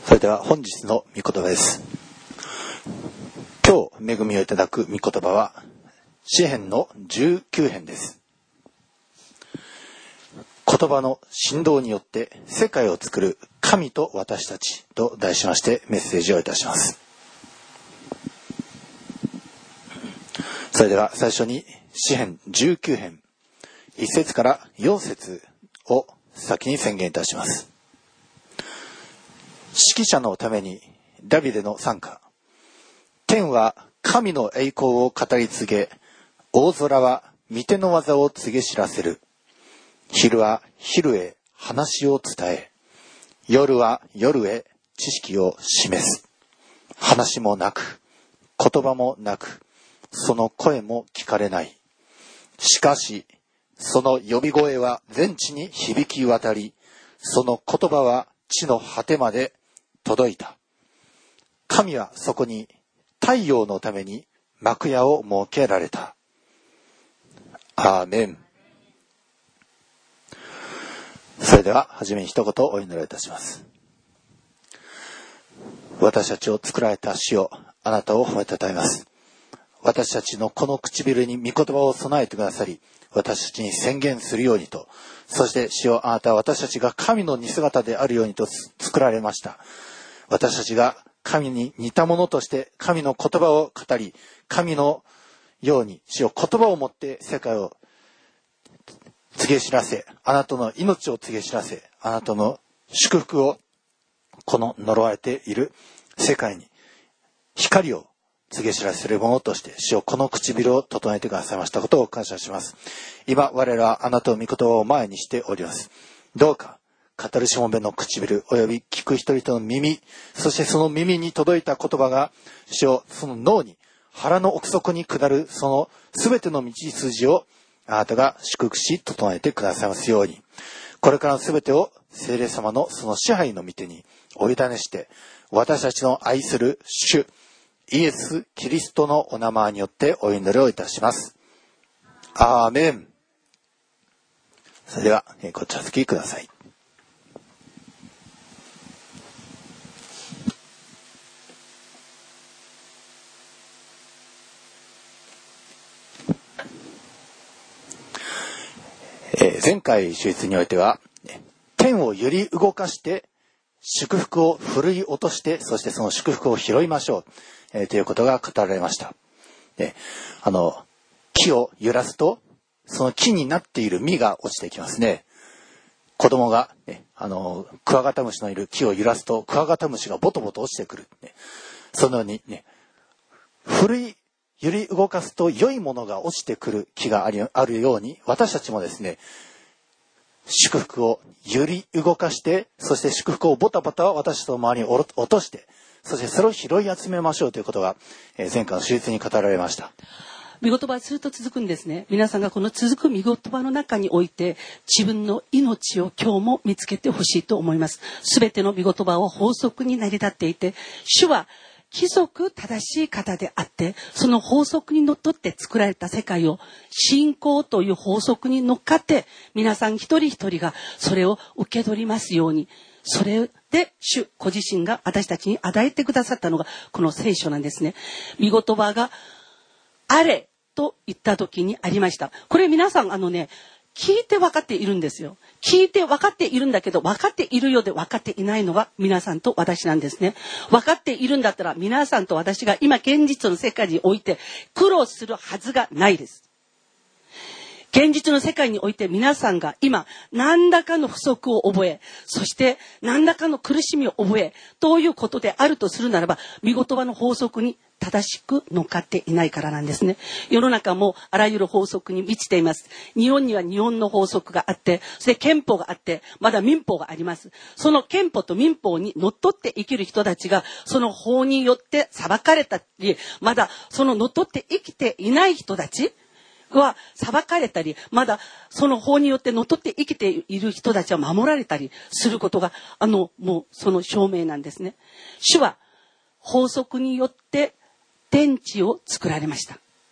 それでは本日の御言葉です。今日恵みをいただく御言葉は詩編の19編です。言葉の振動によって世界を作る神と私たちと題しましてメッセージをいたします。それでは最初に詩編19編1節から4節を先に宣言いたします。指揮者のためにダビデの賛歌。天は神の栄光を語り継げ、大空は御手の技を告げ知らせる。昼は昼へ話を伝え、夜は夜へ知識を示す。話もなく、言葉もなく、その声も聞かれない。しかし、その呼び声は全地に響き渡り、その言葉は地の果てまで届いた。神はそこに太陽のために幕屋を設けられた。アーメン。それでは初めに一言お祈りいたします。私たちを作られた主よ、あなたを褒めたたえます。私たちのこの唇に御言葉を備えてくださり、私たちに宣言するようにと、そして主よ、あなたは私たちが神の似姿であるようにと作られました。私たちが神に似たものとして神の言葉を語り、神のように主よ、言葉を持って世界を告げ知らせ、あなたの命を告げ知らせ、あなたの祝福をこの呪われている世界に光を告げ知らせるものとして主よ、この唇を整えてくださいましたことを感謝します。今我らはあなたの御言葉を前にしております。どうか語るしもべの唇および聞く人々の耳、そしてその耳に届いた言葉が主よ、その脳に腹の奥底に下るそのすべての道筋をあなたが祝福し整えてくださいますように、これからのすべてを聖霊様のその支配の御手にお委ねして、私たちの愛する主イエス・キリストのお名前によってお祈りをいたします。アーメン。それではご茶付きください。前回手術においては天を揺り動かして祝福を振るい落として、そしてその祝福を拾いましょう、ということが語られました。木を揺らすとその木になっている実が落ちてきますね。子供が、クワガタムシのいる木を揺らすとクワガタムシがボトボト落ちてくる、そのように揺り動かすと良いものが落ちてくる木があるように、私たちもですね、祝福を揺り動かして、そして祝福をボタボタ私と周りに落として、そしてそれを拾い集めましょうということが前回の手術に語られました。 御言葉はずっと続くんですね。皆さんがこの続く御言葉の中において自分の命を今日も見つけてほしいと思います。すべての御言葉は法則に成り立っていて、主は規則正しい方であって、その法則にのっとって作られた世界を信仰という法則に乗っかって皆さん一人一人がそれを受け取りますように、それで主ご自身が私たちに与えてくださったのがこの聖書なんですね。御言葉があれと言った時にありました。これ皆さん聞いて分かっているんですよ。聞いて分かっているんだけど、分かっているようで分かっていないのが皆さんと私なんですね。分かっているんだったら皆さんと私が今現実の世界において苦労するはずがないです。現実の世界において皆さんが今何らかの不足を覚え、そして何らかの苦しみを覚えということであるとするならば、御言葉の法則に正しく乗っかっていないからなんですね。世の中もあらゆる法則に満ちています。日本には日本の法則があって、そして憲法があって、まだ民法があります。その憲法と民法にのっとって生きる人たちが、その法によって裁かれたり、まだそののっとって生きていない人たちは裁かれたり、まだその法によってのっとって生きている人たちは守られたりすることがもうその証明なんですね。主は法則によって天地を作られました。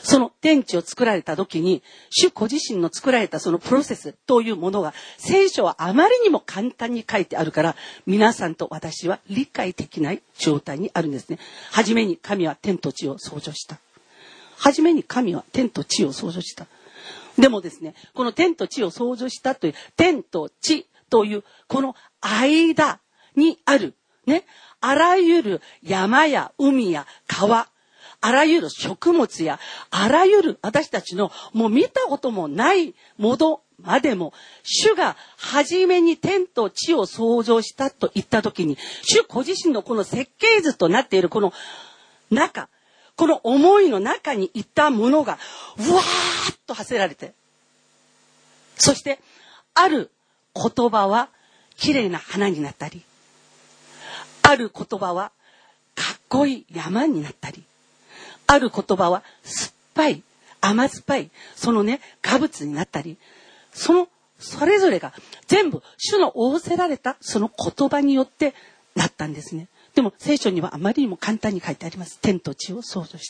その天地を作られた時に、主ご自身の作られたそのプロセスというものが、聖書はあまりにも簡単に書いてあるから、皆さんと私は理解できない状態にあるんですね。はじめに神は天と地を創造した。はじめに神は天と地を創造した。でもですね、この天と地を創造したという、天と地という、この間にある、ね、あらゆる山や海や川、あらゆる食物や、あらゆる私たちのもう見たこともないものまでも、主が初めに天と地を創造したと言ったときに、主ご自身のこの設計図となっているこの中、この思いの中にいたものが、うわーっと発せられて、そして、ある言葉は綺麗な花になったり、ある言葉はかっこいい山になったり、ある言葉は酸っぱい、甘酸っぱい、そのね、果物になったり、それぞれが全部主の仰せられたその言葉によってなったんですね。でも聖書にはあまりにも簡単に書いてあります。天と地を創造した。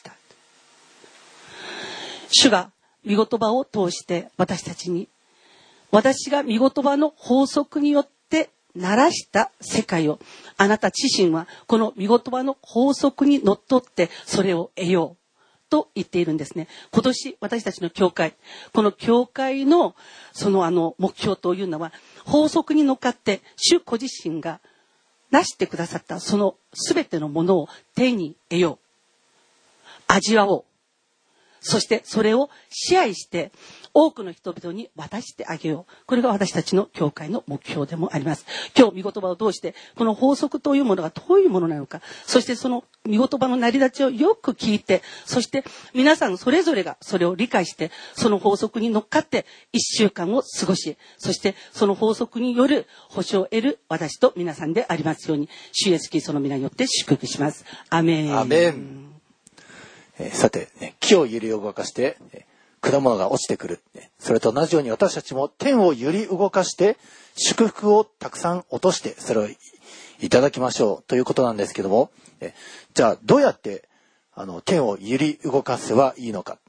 主が御言葉を通して私たちに、私が御言葉の法則によってならした世界を、あなた自身はこの御言葉の法則にのっとってそれを得ようと言っているんですね。今年私たちの教会、この教会のその目標というのは、法則に乗っかって主ご自身がなしてくださったその全てのものを手に得よう、味わおう、そしてそれを支配して多くの人々に渡してあげよう。これが私たちの教会の目標でもあります。今日御言葉を通してこの法則というものがどういうものなのか、そしてその御言葉の成り立ちをよく聞いて、そして皆さんそれぞれがそれを理解して、その法則に乗っかって1週間を過ごし、そしてその法則による保証を得る私と皆さんでありますように、主イエスキリストの皆によって祝福します。アメン。 アメン。さて、木を揺り動かして果物が落ちてくる。それと同じように私たちも天を揺り動かして祝福をたくさん落としてそれをいただきましょうということなんですけども、じゃあどうやって天を揺り動かせばいいのか。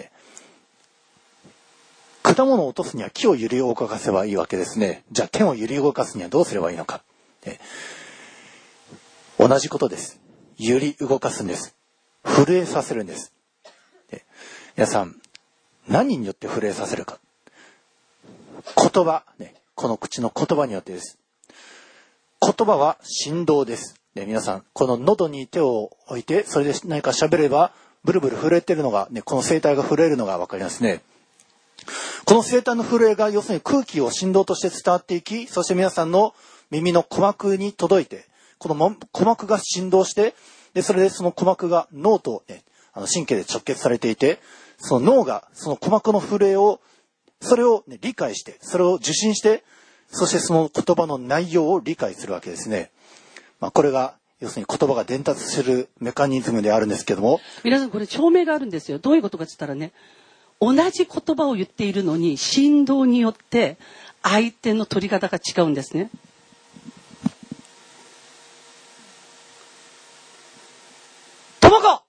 果物を落とすには木を揺り動かせばいいわけですね。じゃあ天を揺り動かすにはどうすればいいのか。同じことです。揺り動かすんです。震えさせるんです。皆さん、何によって震えさせるか。言葉、この口の言葉によってです。言葉は振動です。皆さん、この喉に手を置いて、それで何か喋れば、ブルブル震えてるのが、この声帯が震えるのがわかりますね。この声帯の震えが、要するに空気を振動として伝わっていき、そして皆さんの耳の鼓膜に届いて、この鼓膜が振動して、で、それでその鼓膜が脳と、神経で直結されていて、その脳がその鼓膜の震えを、それを、理解して、それを受信して、そしてその言葉の内容を理解するわけですね。これが、要するに言葉が伝達するメカニズムであるんですけども。 皆さんこれ証明があるんですよ。どういうことかって言ったらね、同じ言葉を言っているのに振動によって相手の取り方が違うんですね。ともこ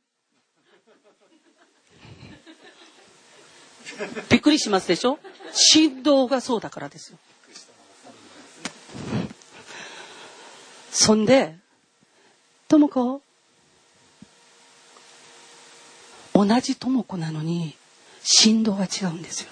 びっくりしますでしょ。振動がそうだからですよ。そんで、ともこ、同じともこなのに振動が違うんですよ。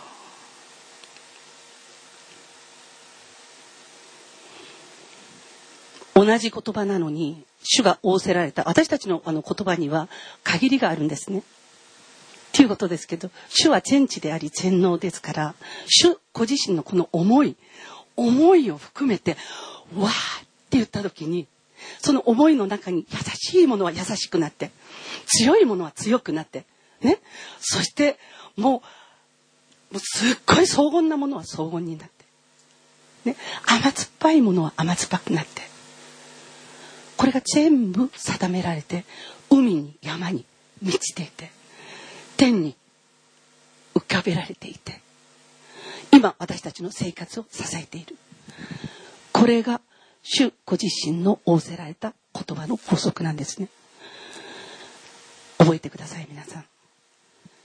同じ言葉なのに主が仰せられた私たちの言葉には限りがあるんですね。っていうことですけど、主は全知であり全能ですから、主ご自身のこの思いを含めてわーって言った時に、その思いの中に優しいものは優しくなって、強いものは強くなってね、そしてもうすっごい荘厳なものは荘厳になって、ね、甘酸っぱいものは甘酸っぱくなって、これが全部定められて、海に山に満ちていて、天に浮かべられていて、今私たちの生活を支えている。これが主ご自身の仰せられた言葉の法則なんですね。覚えてください皆さん。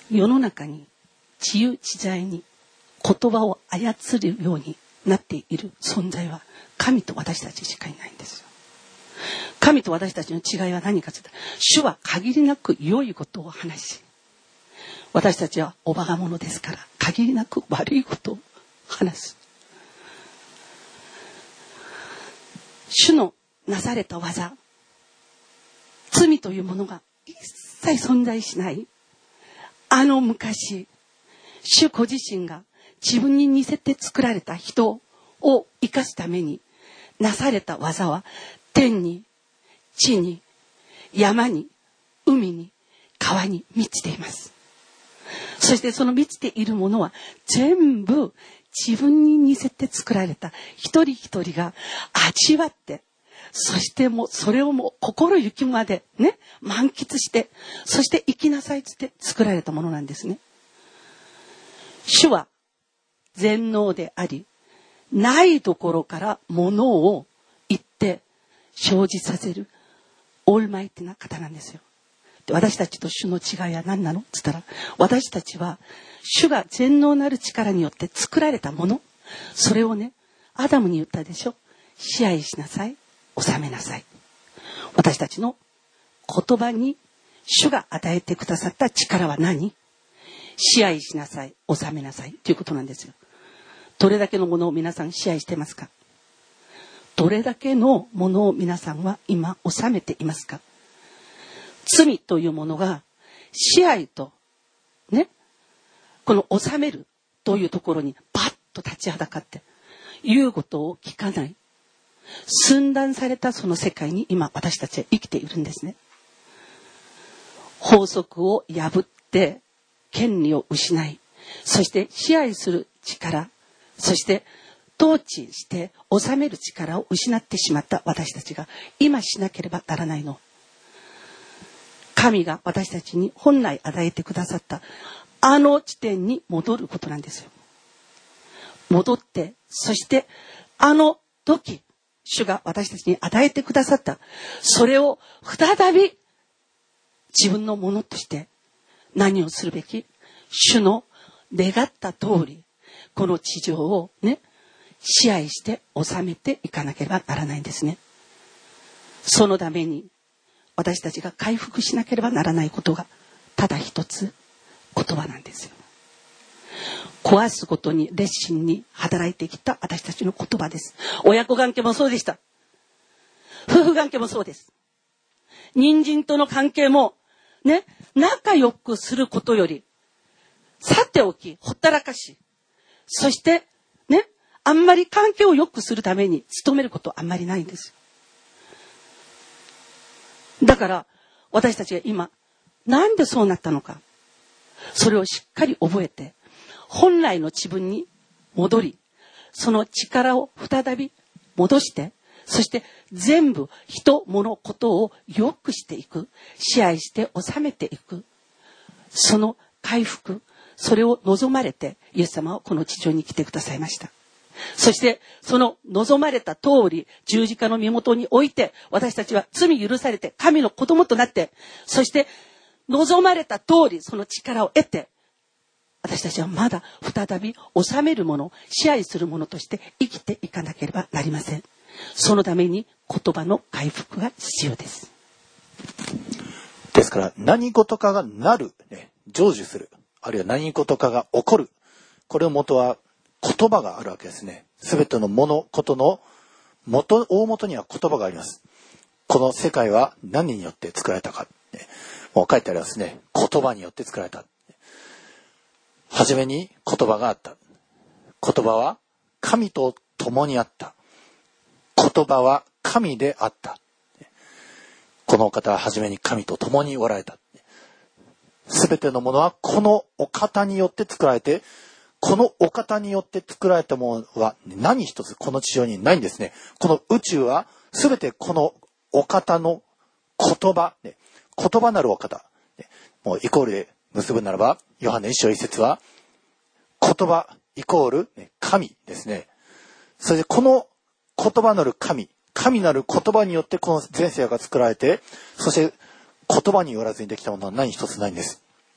世の中に自由自在に言葉を操るようになっている存在は神と私たちしかいないんですよ。神と私たちの違いは何かというと、主は限りなく良いことを話し、私たちはおばがものですから限りなく悪いことを話す。主のなされた技、罪というものが一切存在しない、昔、主ご自身が自分に似せて作られた人を生かすためになされた技は、天に、地に、山に、海に、川に満ちています。そしてその満ちているものは全部自分に似せて作られた一人一人が味わって、そしてもうそれをもう心ゆきまでね、満喫して、そして生きなさいって作られたものなんですね。主は全能であり、ないところからものを言って生じさせるオールマイティな方なんですよ。で、私たちと主の違いは何なのって言ったら、私たちは主が全能なる力によって作られたもの、それをね、アダムに言ったでしょ。支配しなさい、治めなさい。私たちの言葉に主が与えてくださった力は何？支配しなさい、治めなさいということなんですよ。どれだけのものを皆さん支配してますか？どれだけのものを皆さんは今治めていますか？罪というものが支配とね、この治めるというところにパッと立ちはだかって言うことを聞かない、寸断されたその世界に今私たちは生きているんですね。法則を破って権利を失い、そして支配する力、そして統治して治める力を失ってしまった私たちが今しなければならないの、神が私たちに本来与えてくださった地点に戻ることなんですよ。戻って、そして時、主が私たちに与えてくださったそれを再び自分のものとして何をするべき？主の願った通りこの地上をね、支配して治めていかなければならないんですね。そのために私たちが回復しなければならないことがただ一つ、言葉なんですよ。壊すことに熱心に働いてきた私たちの言葉です。親子関係もそうでした。夫婦関係もそうです。隣人との関係もね、仲良くすることよりさておきほったらかし、そしてね、あんまり関係を良くするために努めることあんまりないんですよ。だから私たちは今なんでそうなったのか、それをしっかり覚えて本来の自分に戻り、その力を再び戻して、そして全部人物ことを良くしていく、支配して治めていく、その回復、それを望まれてイエス様はこの地上に来てくださいました。そしてその望まれた通り十字架の身元において私たちは罪許されて神の子供となって、そして望まれた通りその力を得て、私たちはまだ再び治めるもの、支配するものとして生きていかなければなりません。そのために言葉の回復が必要です。 ですから何事かがなる、ね、成就する、あるいは何事かが起こる、これの元は言葉があるわけですね。すべての物事の元、大元には言葉があります。この世界は何によって作られたか、ね、もう書いてありますね。言葉によって作られた。はじめに言葉があった。言葉は神と共にあった。言葉は神であった。このお方ははじめに神と共におられた。すべてのものはこのお方によって作られて、このお方によって作られたものは何一つこの地上にないんですね。この宇宙はすべてこのお方の言葉、言葉なるお方、もうイコールで結ぶならば、ヨハネ1章1節は言葉イコール神ですね。それでこの言葉なる神なる言葉によってこの全世界が作られて、そして言葉によらずにできたものは何一つないんです。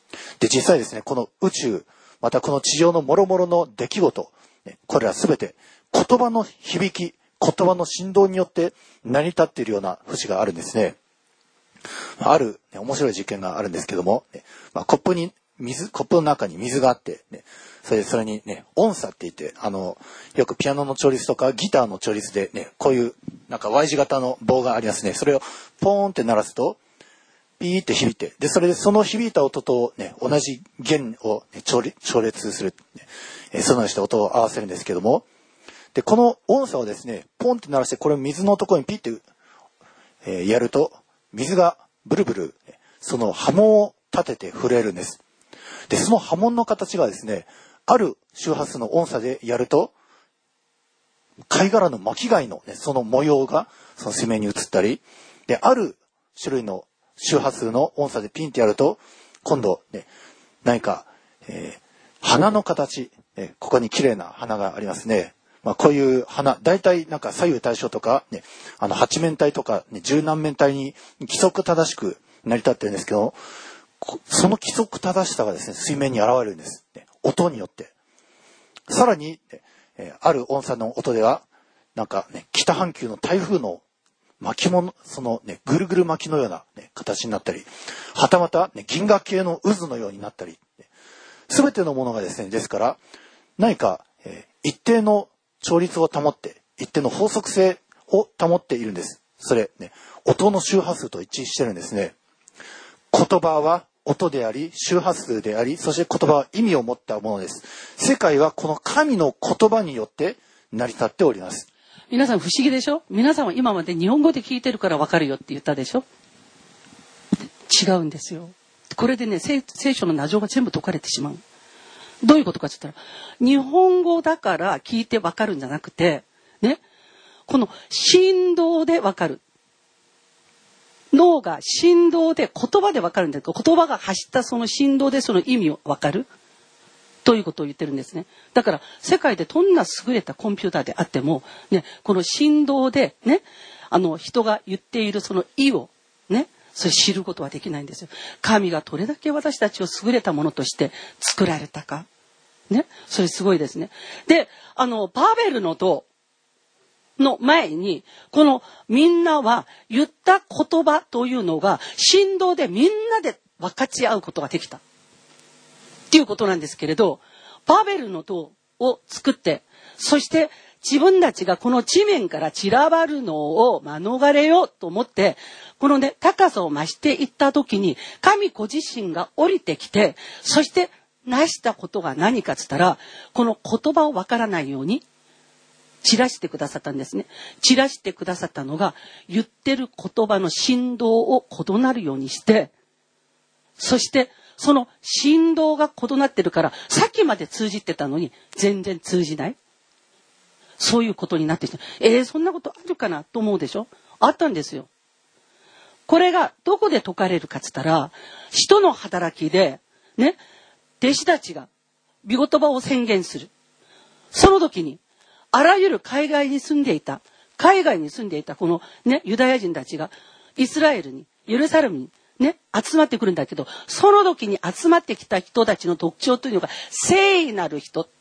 で、実際ですね、この宇宙、またこの地上の諸々の出来事、これらすべて言葉の響き、言葉の振動によって成り立っているような節があるんですね。ある、面白い実験があるんですけども、コップの中に水があって、それにね、音叉って言って、よくピアノの調律とかギターの調律でね、こういうなんか Y 字型の棒がありますね。それをポーンって鳴らすと、ピーって響いて、で、その響いた音とね、同じ弦を、ね、調律する、そのようにして音を合わせるんですけども、で、この音叉をですね、ポンって鳴らして、これを水のところにピッて、やると、水がブルブル、その波紋を立てて震えるんです。で、その波紋の形がですね、ある周波数の音叉でやると、貝殻の巻貝の、ね、その模様がその水面に映ったり、で、ある種類の周波数の音叉でピンってやると、今度、ね、何か、花の形、ここに綺麗な花がありますね。こういう花、大体なんか左右対称とか、ね、八面体とか、ね、十何面体に規則正しく成り立ってるんですけど、その規則正しさがですね、水面に現れるんです。音によって。さらに、ある音叉の音では、なんかね、北半球の台風の巻物、そのね、ぐるぐる巻きのような、ね、形になったり、はたまた、ね、銀河系の渦のようになったり、すべてのものがですね、ですから、何か、一定の調律を保って、一定の法則性を保っているんです。それ、ね、音の周波数と一致してるんですね。言葉は音であり、周波数であり、そして言葉は意味を持ったものです。世界はこの神の言葉によって成り立っております。 皆さん不思議でしょ？皆さんは今まで日本語で聞いてるから分かるよって言ったでしょ？違うんですよ。これでね、聖書の謎が全部解かれてしまう。どういうことかって言ったら、日本語だから聞いて分かるんじゃなくて、ね、この振動で分かる。脳が振動で言葉で分かるんだけど、言葉が発したその振動でその意味を分かるということを言ってるんですね。だから世界でどんな優れたコンピューターであっても、ね、この振動でね、人が言っているその意をね、それ知ることはできないんですよ。神がどれだけ私たちを優れたものとして作られたか。ね、それすごいですね。で、バーベルの塔の前に、このみんなは言った言葉というのが振動でみんなで分かち合うことができた。っていうことなんですけれど、バーベルの塔を作って、そして自分たちがこの地面から散らばるのを免れようと思って、このね、高さを増していった時に、神ご自身が降りてきて、そして成したことが何かっつったら、この言葉をわからないように散らしてくださったんですね。散らしてくださったのが、言ってる言葉の振動を異なるようにして、そしてその振動が異なってるから、さっきまで通じてたのに全然通じない。そういうことになってきて、そんなことあるかなと思うでしょ？あったんですよ。これがどこで解かれるかっつったら、使徒の働きで、ね、弟子たちが御言葉を宣言する。その時に、あらゆる海外に住んでいたこのね、ユダヤ人たちがイスラエルに、エルサレムにね、集まってくるんだけど、その時に集まってきた人たちの特徴というのが、聖なる人。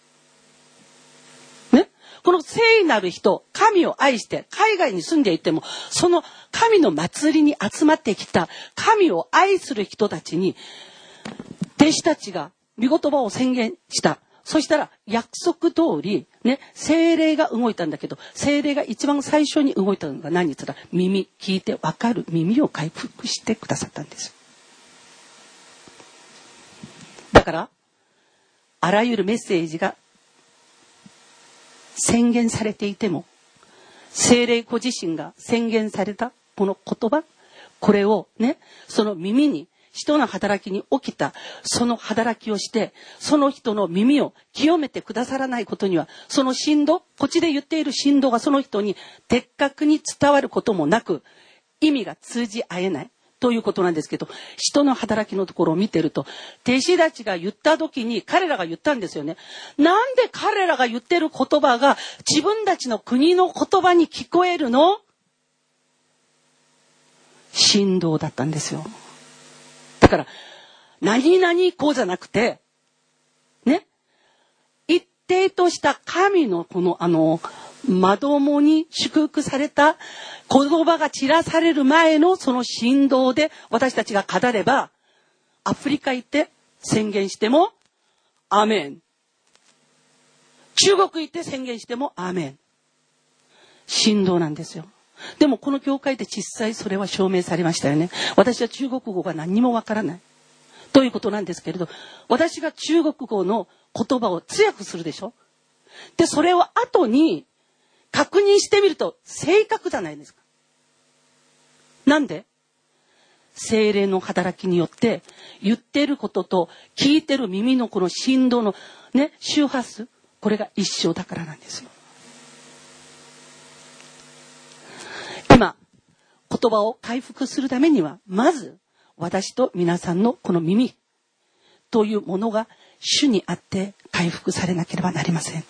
ね、この聖なる人、神を愛して海外に住んでいても、その神の祭りに集まってきた神を愛する人たちに、弟子たちが御言葉を宣言した。そしたら約束通り、ね、聖霊が動いたんだけど、聖霊が一番最初に動いたのが何って言ったら、聞いて分かる耳を回復してくださったんです。だから、あらゆるメッセージが宣言されていても、聖霊ご自身が宣言されたこの言葉、これをね、その耳に、人の働きに起きたその働きをして、その人の耳を清めてくださらないことには、その振動、こっちで言っている振動がその人に的確に伝わることもなく、意味が通じ合えないということなんですけど、人の働きのところを見てると、弟子たちが言った時に彼らが言ったんですよね。なんで彼らが言ってる言葉が自分たちの国の言葉に聞こえるの？振動だったんですよ。だから何々こうじゃなくて、ね。一定とした神のこのまともに祝福された言葉が散らされる前のその振動で私たちが語れば、アフリカ行って宣言してもアーメン。中国行って宣言してもアーメン。振動なんですよ。でもこの教会で実際それは証明されましたよね。私は中国語が何にもわからないということなんですけれど、私が中国語の言葉を通訳するでしょ。でそれを後に確認してみると正確じゃないですか。なんで？聖霊の働きによって言ってることと聞いてる耳のこの振動のね、周波数、これが一緒だからなんですよ。今言葉を回復するためには、まず私と皆さんのこの耳というものが主にあって回復されなければなりません。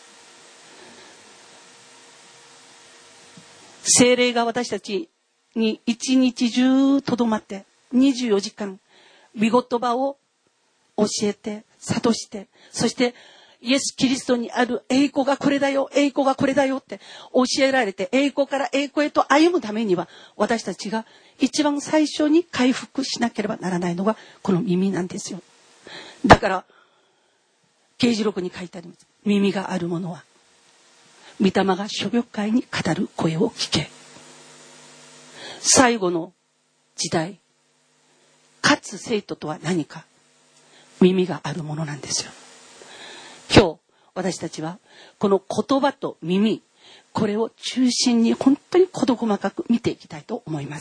聖霊が私たちに一日中とどまって24時間御言葉を教えて諭して、そしてイエス・キリストにある栄光がこれだよ、栄光がこれだよって教えられて、栄光から栄光へと歩むためには、私たちが一番最初に回復しなければならないのがこの耳なんですよ。だから啓示録に書いてあります。耳がある者は御霊が諸教会に語る声を聞け。最後の時代、かつ生徒とは何か、耳があるものなんですよ。今日私たちはこの言葉と耳、これを中心に本当に事細かく見ていきたいと思います。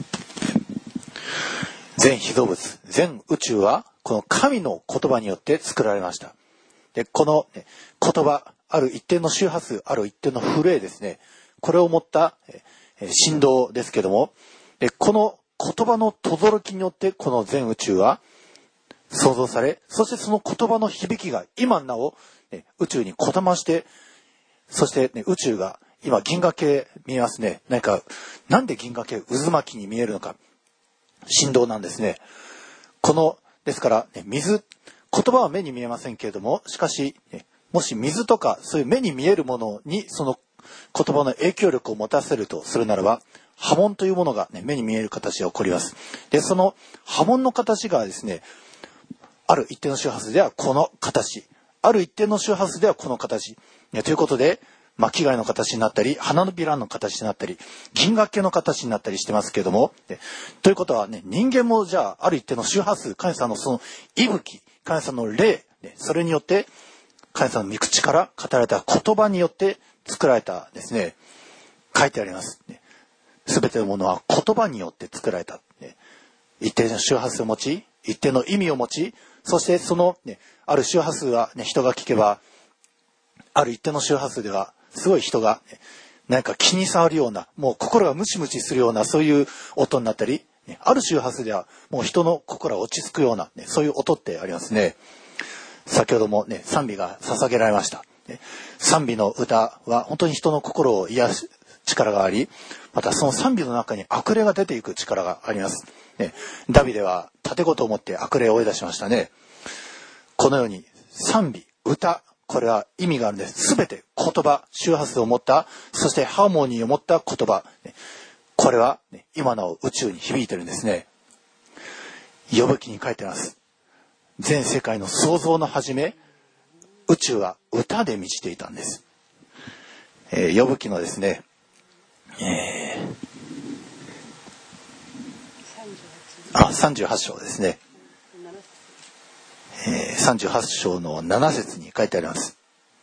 全被造物、全宇宙はこの神の言葉によって作られました。でこの言葉、ある一定の周波数、ある一定の震えですね、これを持った振動ですけども、でこの言葉の轟きによってこの全宇宙は創造され、そしてその言葉の響きが今なお、宇宙にこだまして、そして、宇宙が今銀河系見えますね。なんで銀河系渦巻きに見えるのか、振動なんですね。ですから、言葉は目に見えませんけれども、しかし、もし水とかそういう目に見えるものにその言葉の影響力を持たせるとするならば、波紋というものが、目に見える形で起こります。でその波紋の形がですね、ある一定の周波数ではこの形、ある一定の周波数ではこの形、ということで巻貝の形になったり、花のびらの形になったり、銀河系の形になったりしてますけれども、ということはね、人間もじゃあある一定の周波数、神様のその息吹、神様の霊、それによって神様の御口から語られた言葉によって作られたですね、書いてあります。すべてのものは言葉によって作られた。一定の周波数を持ち、一定の意味を持ち、そしてその、ある周波数は、人が聞けば、ある一定の周波数ではすごい人が、何か気に障るような、もう心がムチムチするようなそういう音になったり、ある周波数ではもう人の心が落ち着くような、そういう音ってありますね。先ほども賛美が捧げられました。賛美の歌は本当に人の心を癒す力があり、またその賛美の中に悪霊が出ていく力があります。ダビデは盾ごとを持って悪霊を追い出しましたね。このように賛美、歌、これは意味があるんです。すべて言葉、周波数を持った、そしてハーモニーを持った言葉、これは今なお宇宙に響いてるんですね。ヨブ記に書いてあります。全世界の創造の始め、宇宙は歌で満ちていたんです。ヨブ記のですね、38章ですね。38章の7節に書いてあります。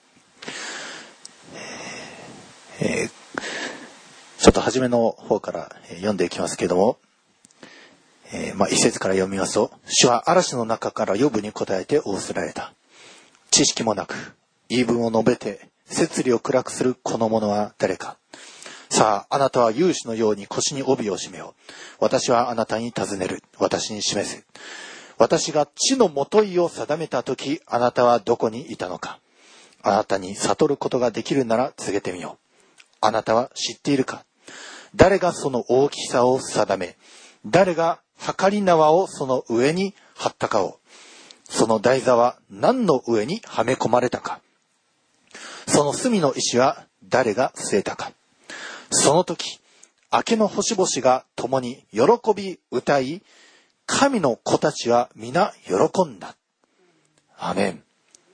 ちょっと初めの方から読んでいきますけれども、一節から読みますと、主は嵐の中からヨブに答えて仰せられた。知識もなく言い分を述べて摂理を暗くするこの者は誰か。さあ、あなたは勇士のように腰に帯を締めよう。私はあなたに尋ねる。私に示せ。私が地のもといを定めたとき、あなたはどこにいたのか。あなたに悟ることができるなら告げてみよう。あなたは知っているか。誰がその大きさを定め、誰が測り縄をその上に張ったかを、その台座は何の上にはめ込まれたか、その隅の石は誰が据えたか。その時、明けの星々が共に喜び歌い、神の子たちは皆喜んだ。アーメン。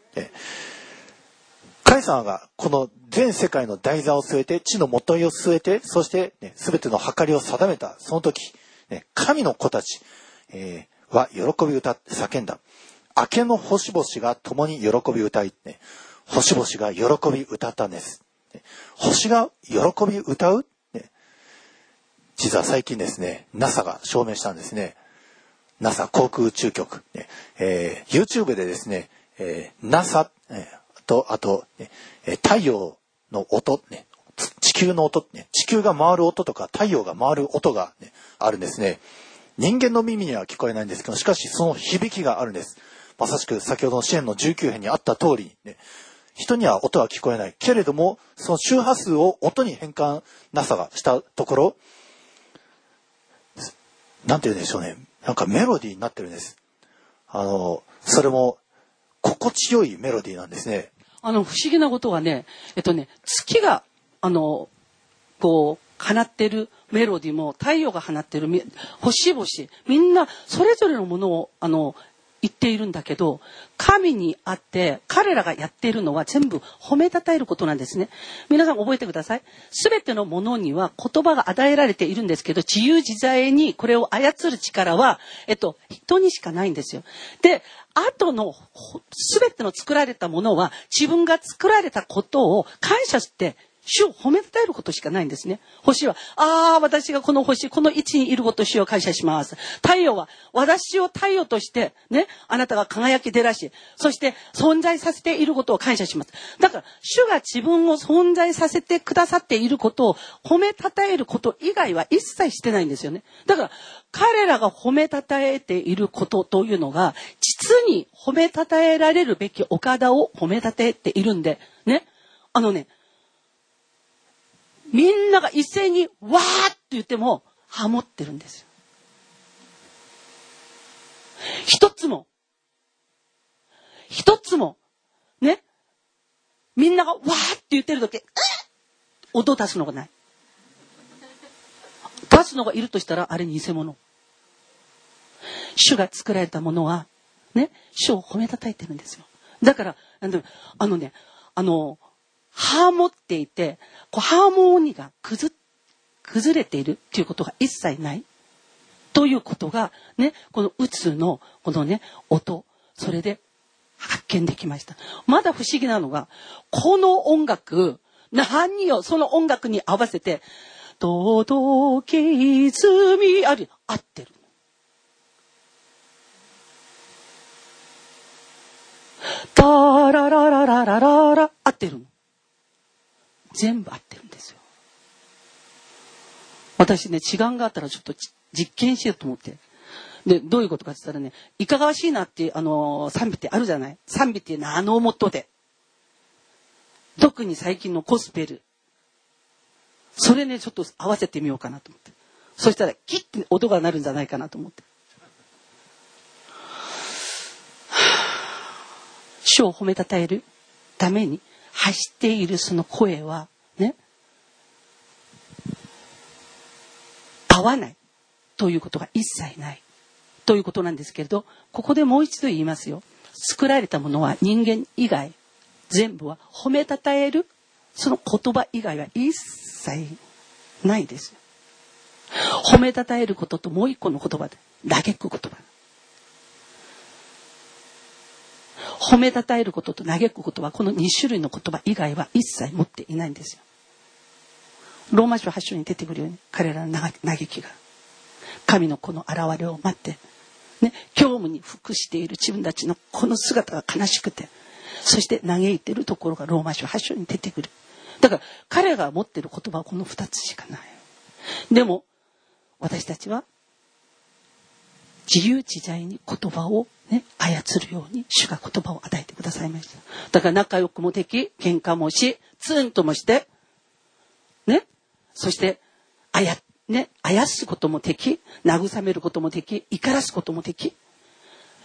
神様がこの全世界の台座を据えて、地の元いを据えて、そしてすべての計りを定めたその時、神の子たちは喜び歌って叫んだ。明けの星々が共に喜び歌い、星々が喜び歌ったんです。星が喜び歌う、実は最近ですね、NASA が証明したんですね。NASA 航空宇宙局、YouTube でですね、NASA とあと、太陽の音、地球の音、地球が回る音とか太陽が回る音が、あるんですね。人間の耳には聞こえないんですけど、しかしその響きがあるんです。まさしく先ほどの詩篇の19編にあった通り、人には音は聞こえないけれども、その周波数を音に変換 NASA がしたところ、なんて言うんでしょうね、なんかメロディーになってるんです。それも心地よいメロディーなんですね。 不思議なことはね、月がこう放ってるメロディーも、太陽が放ってる星々、みんなそれぞれのものを言っているんだけど、神にあって彼らがやっているのは全部褒めたたえることなんですね。皆さん覚えてください。すべてのものには言葉が与えられているんですけど、自由自在にこれを操る力は人にしかないんですよ。で、後のすべての作られたものは自分が作られたことを感謝して主を褒めたたえることしかないんですね。星は、私がこの星、この位置にいることを主を感謝します。太陽は、私を太陽としてね、あなたが輝き出らし、そして存在させていることを感謝します。だから、主が自分を存在させてくださっていることを褒めたたえること以外は一切してないんですよね。だから、彼らが褒めたたえていることというのが、実に褒めたたえられるべき岡田を褒めたたえているんで、ね、みんなが一斉にわーって言ってもハモってるんですよ。一つもね、みんながわーって言ってる時、音を出すのがない。出すのがいるとしたらあれ偽物。主が作られたものはね、主を褒めたたえてるんですよ。だからハモっていて、ハーモニーが崩れているということが一切ないということがね、この宇宙のこのね音、それで発見できました。まだ不思議なのが、この音楽、その音楽に合わせて届け泉ある合ってる。タラララララララ合ってるの。全部合ってるんですよ。私ね、違いがあったらちょっと実験しようと思って。で、どういうことかって言ったらね、いかがわしいなって賛美ってあるじゃない。賛美っていうのは元で。特に最近のゴスペル。それね、ちょっと合わせてみようかなと思って。そしたら、キッて音が鳴るんじゃないかなと思って。主を褒めたたえるために発しているその声はね、合わないということが一切ないということなんですけれど、ここでもう一度言いますよ。作られたものは人間以外全部は褒めたたえるその言葉以外は一切ないですよ。褒めたたえることともう一個の言葉で嘆く言葉、褒めたたえることと嘆くことはこの2種類の言葉以外は一切持っていないんですよ。ローマ書8章に出てくるように、彼らの嘆きが神の子の現れを待ってね、教務に服している自分たちのこの姿が悲しくて、そして嘆いているところがローマ書8章に出てくる。だから彼が持っている言葉はこの2つしかない。でも私たちは自由自在に言葉を、ね、操るように主が言葉を与えてくださいました。だから仲良くもでき、喧嘩もし、ツンともして、ね、そしてあやすこともでき、慰めることもでき、怒らすこともでき、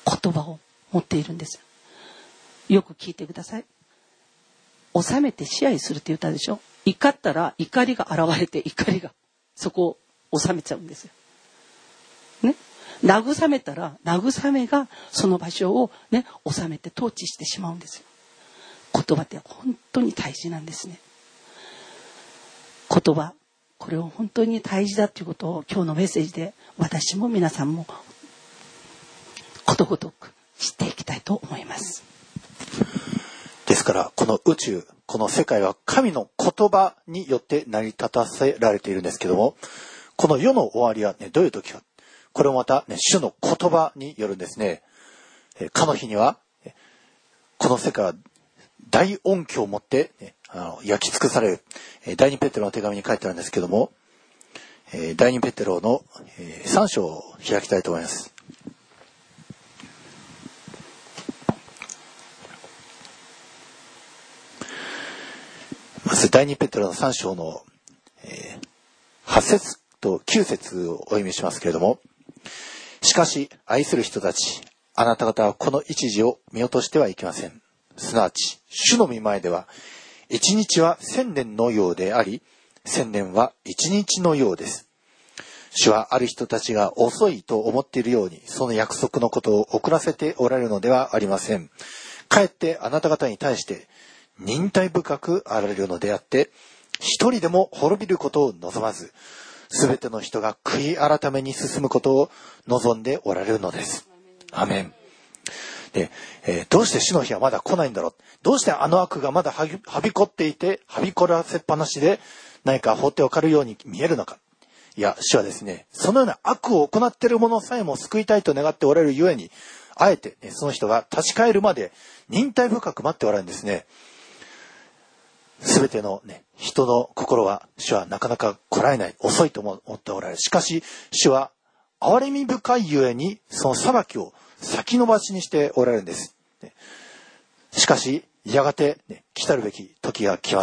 言葉を持っているんです。よく聞いてください。治めて支配するって言ったでしょ。怒ったら怒りが現れて、怒りがそこを治めちゃうんですよ。ね。慰めたら慰めがその場所をね、治めて統治してしまうんですよ。言葉って本当に大事なんですね。言葉、これを本当に大事だということを今日のメッセージで私も皆さんもことごとく知っていきたいと思います。 ですからこの宇宙、この世界は神の言葉によって成り立たせられているんですけども、この世の終わりは、ね、どういう時か、これもまた、ね、主の言葉によるんですね。かの日にはこの世界は大音響をもって、ね、焼き尽くされる。第二ペテロの手紙に書いてあるんですけども、第二ペテロの3章を開きたいと思います。まず第二ペテロの3章の、8節と9節をお読みしますけれども、しかし愛する人たち、あなた方はこの一時を見落としてはいけません。すなわち主の御前では一日は1000年のようであり、1000年は一日のようです。主はある人たちが遅いと思っているように、その約束のことを遅らせておられるのではありません。かえってあなた方に対して忍耐深くあられるのであって、一人でも滅びることを望まず、すべての人が悔い改めに進むことを望んでおられるのです。アメン。で、どうして主の日はまだ来ないんだろう。どうしてあの悪がまだはびこっていて、はびこらせっぱなしで何か放っておかれるように見えるのか。いや、主はですね、そのような悪を行っている者さえも救いたいと願っておられるゆえに、あえて、ね、その人が立ち返るまで忍耐深く待っておられるんですね。すべての、ね、人の心は主はなかなかこらえない、遅いと思っておられる。しかし主は憐れみ深いゆえにその裁きを先延ばしにしておられるんです。しかしやがて、ね、来たるべき時が来ます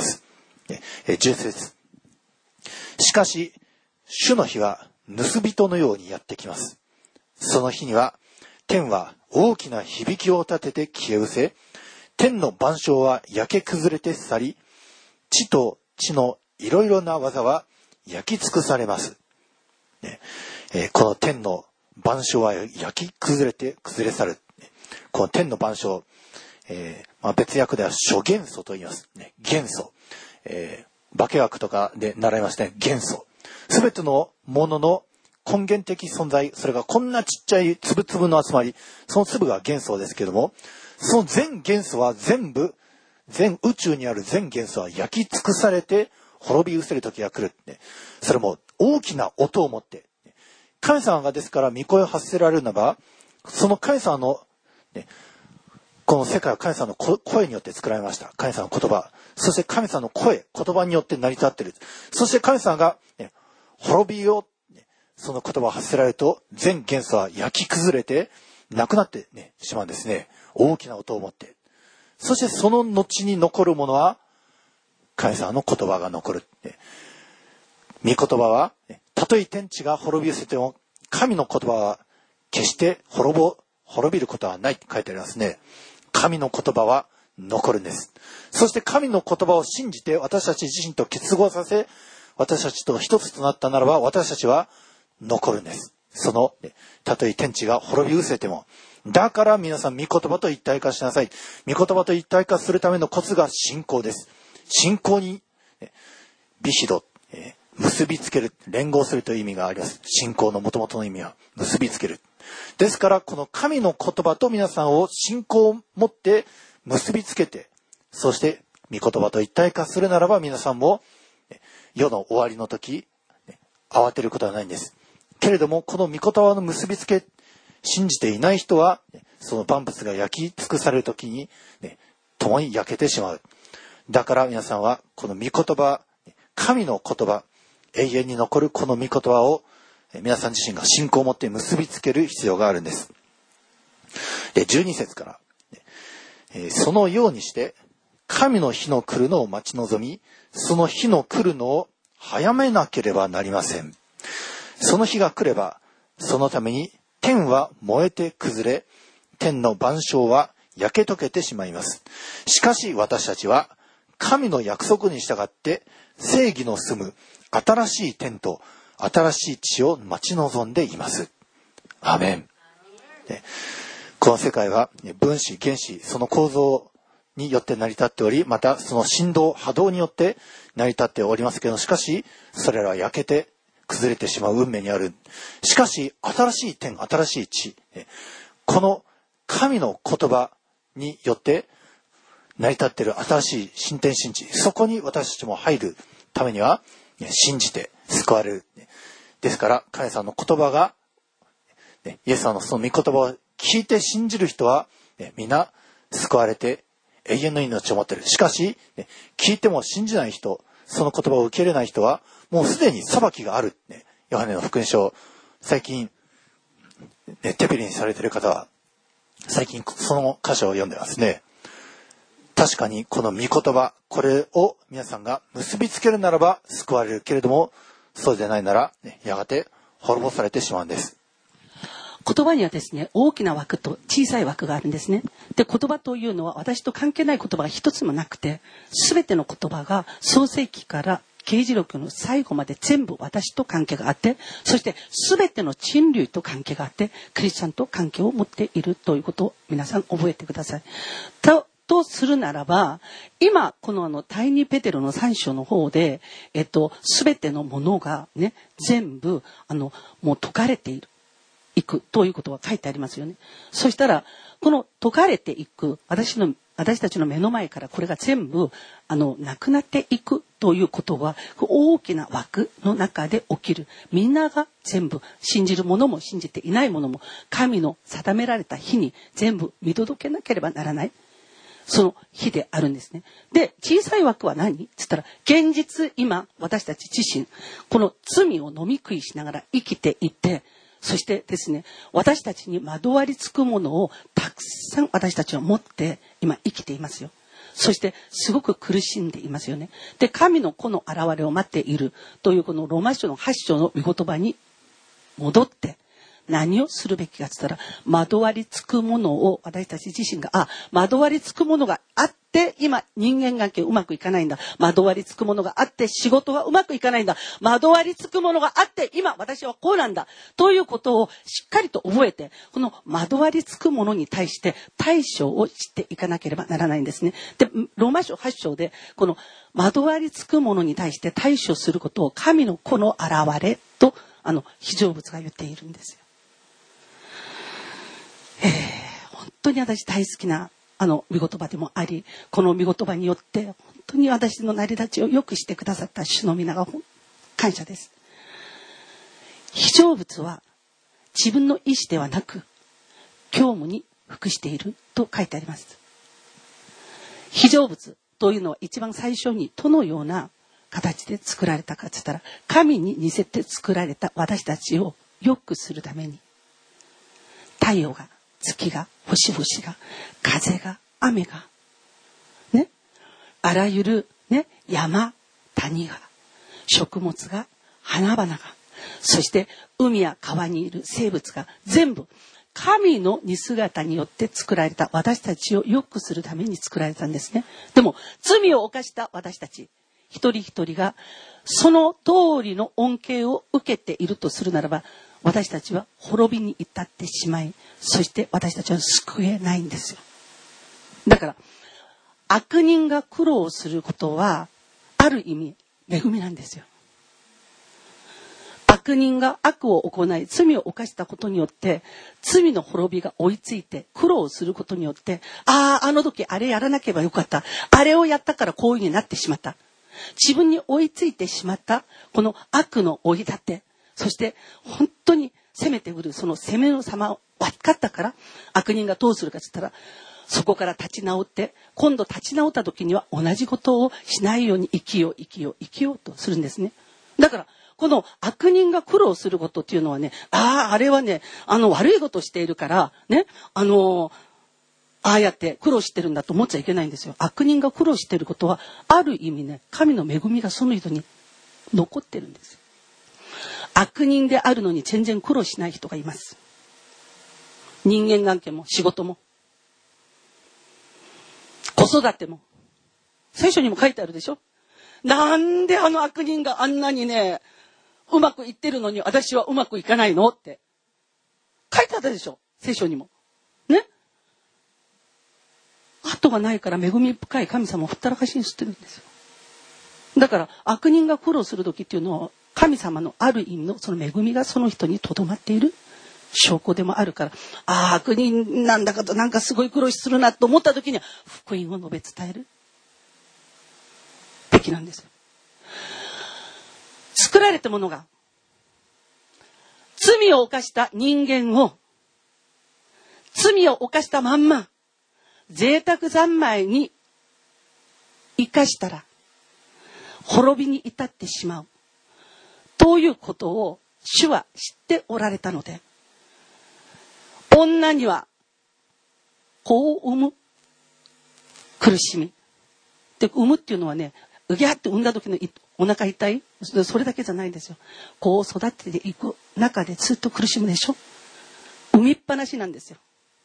。10節。しかし主の日は盗人のようにやってきます。その日には天は大きな響きを立てて消え失せ、天の万象は焼け崩れて去り、地と地のいろいろな技は焼き尽くされます。この天の万象は焼き崩れて崩れ去る。この天の万象、別訳では諸元素と言います。元素。化学とかで習いますね。元素。すべてのものの根源的存在、それがこんなちっちゃい粒々の集まり、その粒が元素ですけども、その全元素は全宇宙にある全元素は焼き尽くされて滅び失せる時が来る。それも大きな音を持って、神様がですから御声を発せられるならば、その神様の、この世界は神様の声によって作られました。神様の言葉。そして神様の声、言葉によって成り立っている。そして神様が、滅びを、その言葉を発せられると、全元素は焼き崩れて、なくなって、しまうんですね。大きな音を持って。そしてその後に残るものは、神様の言葉が残る。御言葉は、たとえ天地が滅び失せても、神の言葉は決して滅びることはないって書いてありますね。神の言葉は残るんです。そして神の言葉を信じて私たち自身と結合させ、私たちと一つとなったならば、私たちは残るんです。その、たとえ天地が滅び失せても、だから皆さん、御言葉と一体化しなさい。御言葉と一体化するためのコツが信仰です。信仰に、ビシド、結びつける、連合するという意味があります。信仰の元々の意味は、結びつける。ですから、この神の言葉と皆さんを信仰を持って結びつけて、そして、御言葉と一体化するならば、皆さんも、世の終わりの時、慌てることはないんです。けれども、この御言葉の結びつけ、信じていない人は、その万物が焼き尽くされる時に、共に焼けてしまう。だから皆さんは、この御言葉、神の言葉、永遠に残るこの御言葉を、皆さん自身が信仰を持って結びつける必要があるんです。で、12節から、そのようにして、神の日の来るのを待ち望み、その日の来るのを早めなければなりません。その日が来れば、そのために天は燃えて崩れ、 天の万象は焼け溶けてしまいます。しかし私たちは神の約束に従って正義の住む新しい天と新しい地を待ち望んでいます。アーメン。この世界は分子原子その構造によって成り立っており、またその振動波動によって成り立っておりますけど、しかしそれらは焼けて崩れてしまう運命にある。しかし新しい天新しい地、この神の言葉によって成り立っている新しい新天新地、そこに私たちも入るためには信じて救われる。ですから神様の言葉が、イエス様のその御言葉を聞いて信じる人は皆救われて永遠の命を持っている。しかし聞いても信じない人、その言葉を受け入れない人はもうすでに裁きがある。ヨハネの福音書、最近手びりにされている方は最近その箇所を読んでますね。確かにこの御言葉、これを皆さんが結びつけるならば救われるけれども、そうでないなら、やがて滅ぼされてしまうんです。 言葉にはですね、大きな枠と小さい枠があるんですね。で、言葉というのは私と関係ない言葉が一つもなくて、すべての言葉が創世記から啓示録の最後まで全部私と関係があって、そしてすべての人類と関係があって、クリスチャンと関係を持っているということを皆さん覚えてください。とするならば、今この第二ペテロの3章の方で、すべてのものがね、全部もう解かれていくということが書いてありますよね。そしたらこの解かれていく私たちの目の前からこれが全部なくなっていくということは大きな枠の中で起きる。みんなが全部信じる者も信じていない者も神の定められた日に全部見届けなければならない。その日であるんですね。で、小さい枠は何って言ったら、現実今私たち自身この罪を飲み食いしながら生きていて、そしてですね、私たちに惑わりつくものをたくさん私たちは持って今生きていますよ。そしてすごく苦しんでいますよね。で、神の子の現れを待っているというこのローマ書の8章の御言葉に戻って何をするべきかって言ったら、惑わりつくものを私たち自身が惑わりつくものがあって今人間関係うまくいかないんだ。惑わりつくものがあって仕事がうまくいかないんだ。惑わりつくものがあって今私はこうなんだということをしっかりと覚えて、この惑わりつくものに対して対処をしていかなければならないんですね。で、ローマ書8章でこの惑わりつくものに対して対処することを神の子の現れと非成仏が言っているんですよ。本当に私大好きな御言葉でもあり、この御言葉によって本当に私の成り立ちをよくしてくださった主の皆が感謝です。非成仏は自分の意思ではなく教務に服していると書いてあります。非成仏というのは一番最初にどのような形で作られたかといったら、神に似せて作られた私たちを良くするために、太陽が月が星々が風が雨がね、あらゆるね、山谷が食物が花々が、そして海や川にいる生物が全部神の似姿によって作られた私たちを良くするために作られたんですね。でも罪を犯した私たち一人一人がその通りの恩恵を受けているとするならば、私たちは滅びに至ってしまい、そして私たちは救えないんですよ。だから悪人が苦労することはある意味恵みなんですよ。悪人が悪を行い罪を犯したことによって罪の滅びが追いついて苦労することによって、あの時あれやらなければよかった、あれをやったからこういう風になってしまった、自分に追いついてしまったこの悪の追い立て、そして本当に攻めてくるその攻めの様を分かったから、悪人がどうするかって言ったら、そこから立ち直って今度立ち直った時には同じことをしないように生きようとするんですね。だからこの悪人が苦労することっていうのはね、あれはね悪いことをしているからね、ああやって苦労してるんだと思っちゃいけないんですよ。悪人が苦労していることはある意味ね、神の恵みがその人に残ってるんですよ。悪人であるのに全然苦労しない人がいます。 人間関係も仕事も子育ても。聖書にも書いてあるでしょ。なんであの悪人があんなにね、うまくいってるのに私はうまくいかないのって書いてあったでしょ。聖書にも。ね。後がないから恵み深い神様をほったらかしにしてるんですよ。だから悪人が苦労する時っていうのは神様のある意味のその恵みがその人にとどまっている証拠でもあるから、ああ悪人なんだかとなんかすごい苦労するなと思った時には福音を述べ伝えるべきなんですよ。作られたものが罪を犯した人間を罪を犯したまんま贅沢三昧に生かしたら滅びに至ってしまうということを主は知っておられたので、女には子を産む苦しみで、産むっていうのはね、うぎゃって産んだ時のお腹痛い、それだけじゃないんですよ。子を育てていく中でずっと苦しむでしょ。産みっぱなしなんですよ。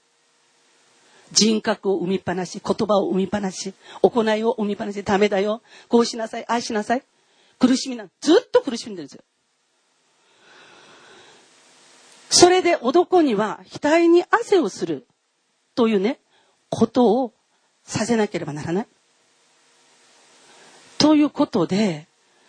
人格を生みっぱなし、言葉を生みっぱなし、行いを生みっぱなし、ダメだよ、こうしなさい、ああしなさい、苦しみなん、ずっと苦しんでるんですよ。それで男には額に汗をするというね、ことをさせなければならない。ということで、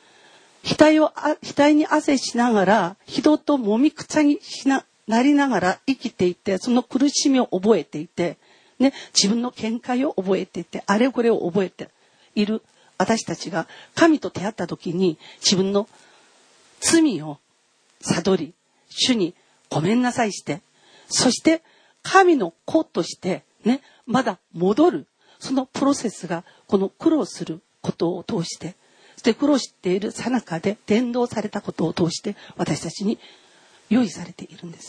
額に汗しながら、人ともみくちゃになりながら生きていて、その苦しみを覚えていて、ね、自分の見解を覚えていて、あれこれを覚えている私たちが神と出会った時に自分の罪を悟り、主にごめんなさいして、そして神の子としてね、まだ戻る、そのプロセスがこの苦労することを通して、そして苦労している最中で伝道されたことを通して私たちに用意されているんです。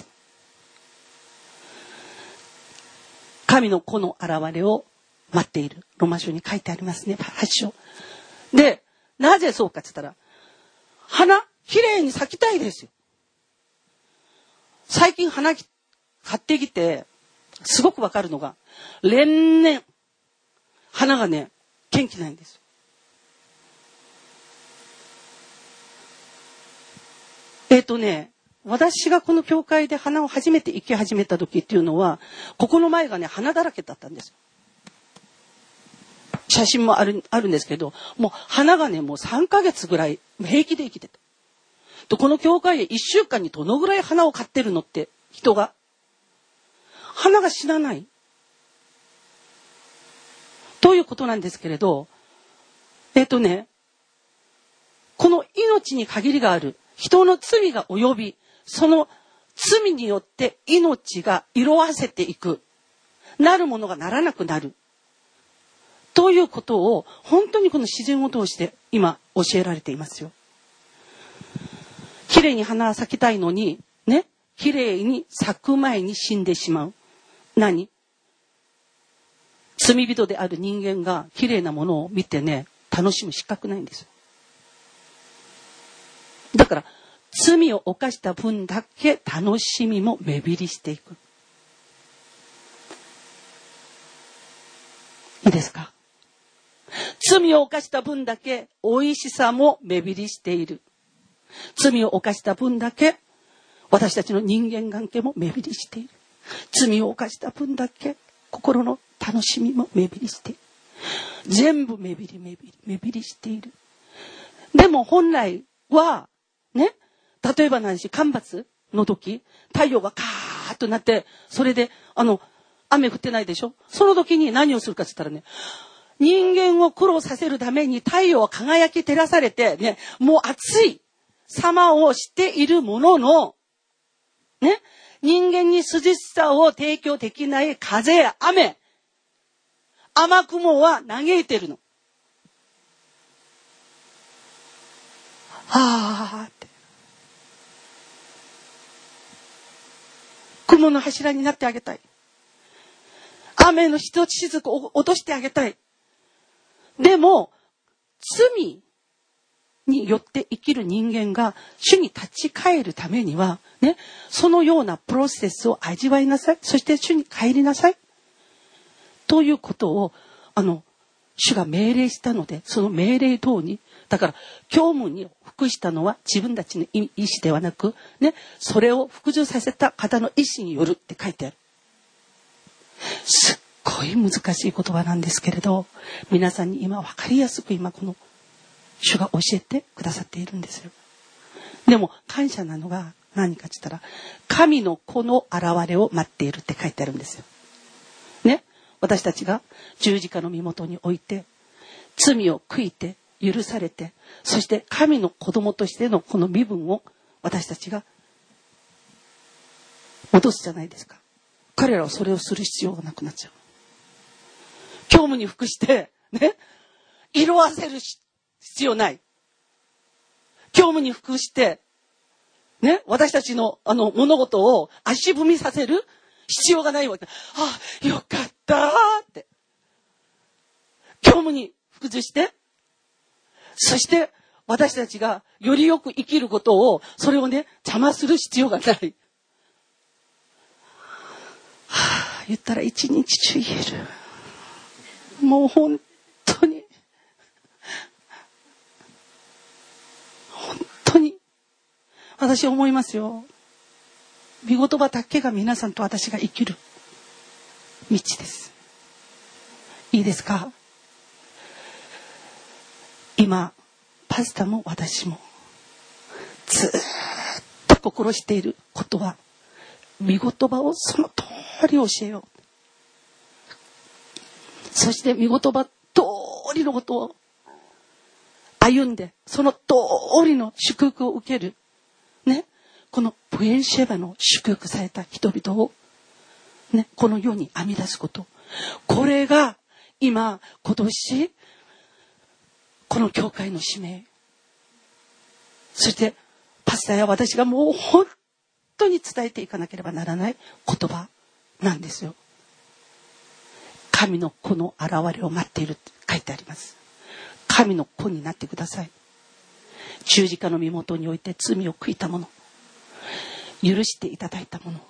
神の子の現れを待っている。ローマ書に書いてありますね。8章。で、なぜそうかって言ったら、花、きれいに咲きたいですよ。最近花買ってきて、すごくわかるのが、連年、花がね、元気ないんですよ。私がこの教会で花を初めて行き始めた時っていうのは、ここの前がね、花だらけだったんですよ。写真もあるんですけど、もう花がね、もう3ヶ月ぐらい平気で生きてた。とこの教会へ1週間にどのぐらい花を買ってるのって人が。花が死なない。ということなんですけれど、この命に限りがある。人の罪が及び、その罪によって命が色あせていく。なるものがならなくなる。ということを本当にこの自然を通して今教えられていますよ。きれいに花は咲きたいのに、ね、きれいに咲く前に死んでしまう。何？罪人である人間がきれいなものを見てね、楽しむ資格ないんですよ。だから罪を犯した分だけ楽しみも目減りしていく。いいですか？罪を犯した分だけ美味しさも目減りしている。罪を犯した分だけ私たちの人間関係も目減りしている。罪を犯した分だけ心の楽しみも目減りしている。全部目減りしている。でも本来はね、例えば何し干ばつの時、太陽がカーッとなって、それで雨降ってないでしょ。その時に何をするかって言ったらね、人間を苦労させるために太陽は輝き照らされてね、もう暑い様をしているものの、ね、人間に涼しさを提供できない風や雨、雨雲は嘆いてるの。はーって。雲の柱になってあげたい。雨の一つ雫を落としてあげたい。でも、罪によって生きる人間が主に立ち返るためには、ね、そのようなプロセスを味わいなさい。そして主に帰りなさい。ということを、主が命令したので、その命令通り、だから、教務に服したのは自分たちの意思ではなく、ね、それを服従させた方の意思によるって書いてある。すっごい難しい言葉なんですけれど、皆さんに今分かりやすくこの主が教えてくださっているんですよ。でも感謝なのが何かって言ったら、神の子の現れを待っているって書いてあるんですよ。ね、私たちが十字架の身元に置いて、罪を悔いて許されて、そして神の子供としてのこの身分を私たちが戻すじゃないですか。彼らはそれをする必要がなくなっちゃう。教務に服してね、色あせる必要ない。教務に服してね、私たちの物事を足踏みさせる必要がないわけ。あ、よかったーって。教務に服従して、そして私たちがよりよく生きることを、それをね、邪魔する必要がない。言ったら一日中言える。もう本当に私思いますよ。御言葉だけが皆さんと私が生きる道です。いいですか？今パスタも私もずっと心していることは、御言葉をその通り教えよう。そして御言葉通りのことを歩んで、その通りの祝福を受けるね、このブエンシェバの祝福された人々をね、この世に編み出すこと、これが今年この教会の使命、そしてパスタや私がもう本当に伝えていかなければならない言葉なんですよ。神の子の現れを待っているって書いてあります。神の子になってください。十字架の身元において罪を悔いたもの、許していただいたもの、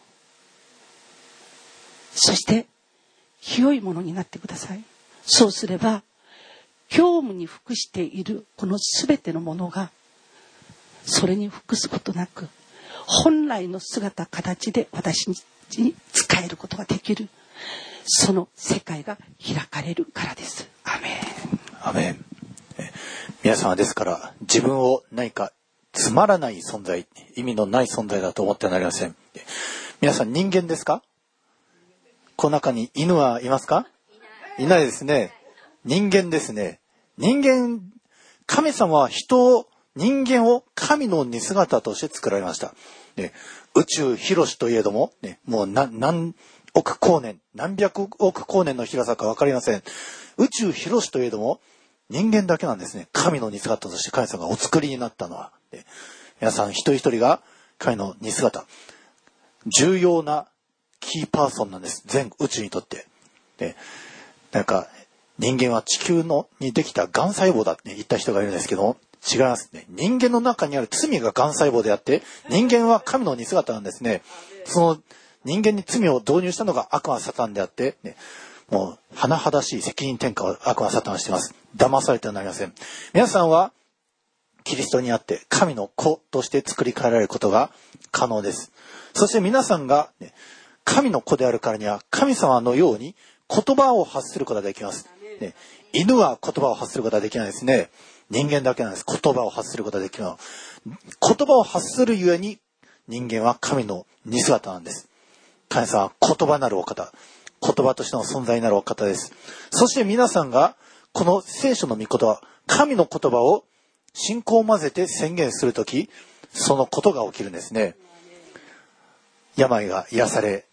そして清いものになってください。そうすれば教務に服しているこのすべてのものがそれに服すことなく、本来の姿形で私に使えることができる、その世界が開かれるからです。アメン。 アメン。皆さんはですから自分を何かつまらない存在、意味のない存在だと思ってはなりません。皆さん人間ですか？この中に犬はいますか？いないですね。人間ですね。人間、神様は人間を神の似姿として作られました。宇宙広しといえども、もう何億光年、何百億光年の広さか分かりません。宇宙広しといえども人間だけなんですね。神の似姿として神様がお作りになったのは。皆さん一人一人が神の似姿、重要なキーパーソンなんです。全宇宙にとって。なんか人間は地球にできた癌細胞だって言った人がいるんですけども、違いますね。人間の中にある罪が癌細胞であって、人間は神の似姿なんですね。その人間に罪を導入したのが悪魔サタンであって、もう甚だしい責任転嫁を悪魔サタンはしています。騙されてはなりません。皆さんはキリストにあって神の子として作り変えられることが可能です。そして皆さんが、神の子であるからには神様のように言葉を発することができます。犬は言葉を発することができないですね。人間だけなんです。言葉を発することができるの。言葉を発するゆえに人間は神の似姿なんです。神様は言葉なるお方、言葉としての存在になるお方です。そして皆さんがこの聖書の御言葉、神の言葉を信仰を混ぜて宣言するとき、そのことが起きるんですね。病が癒され、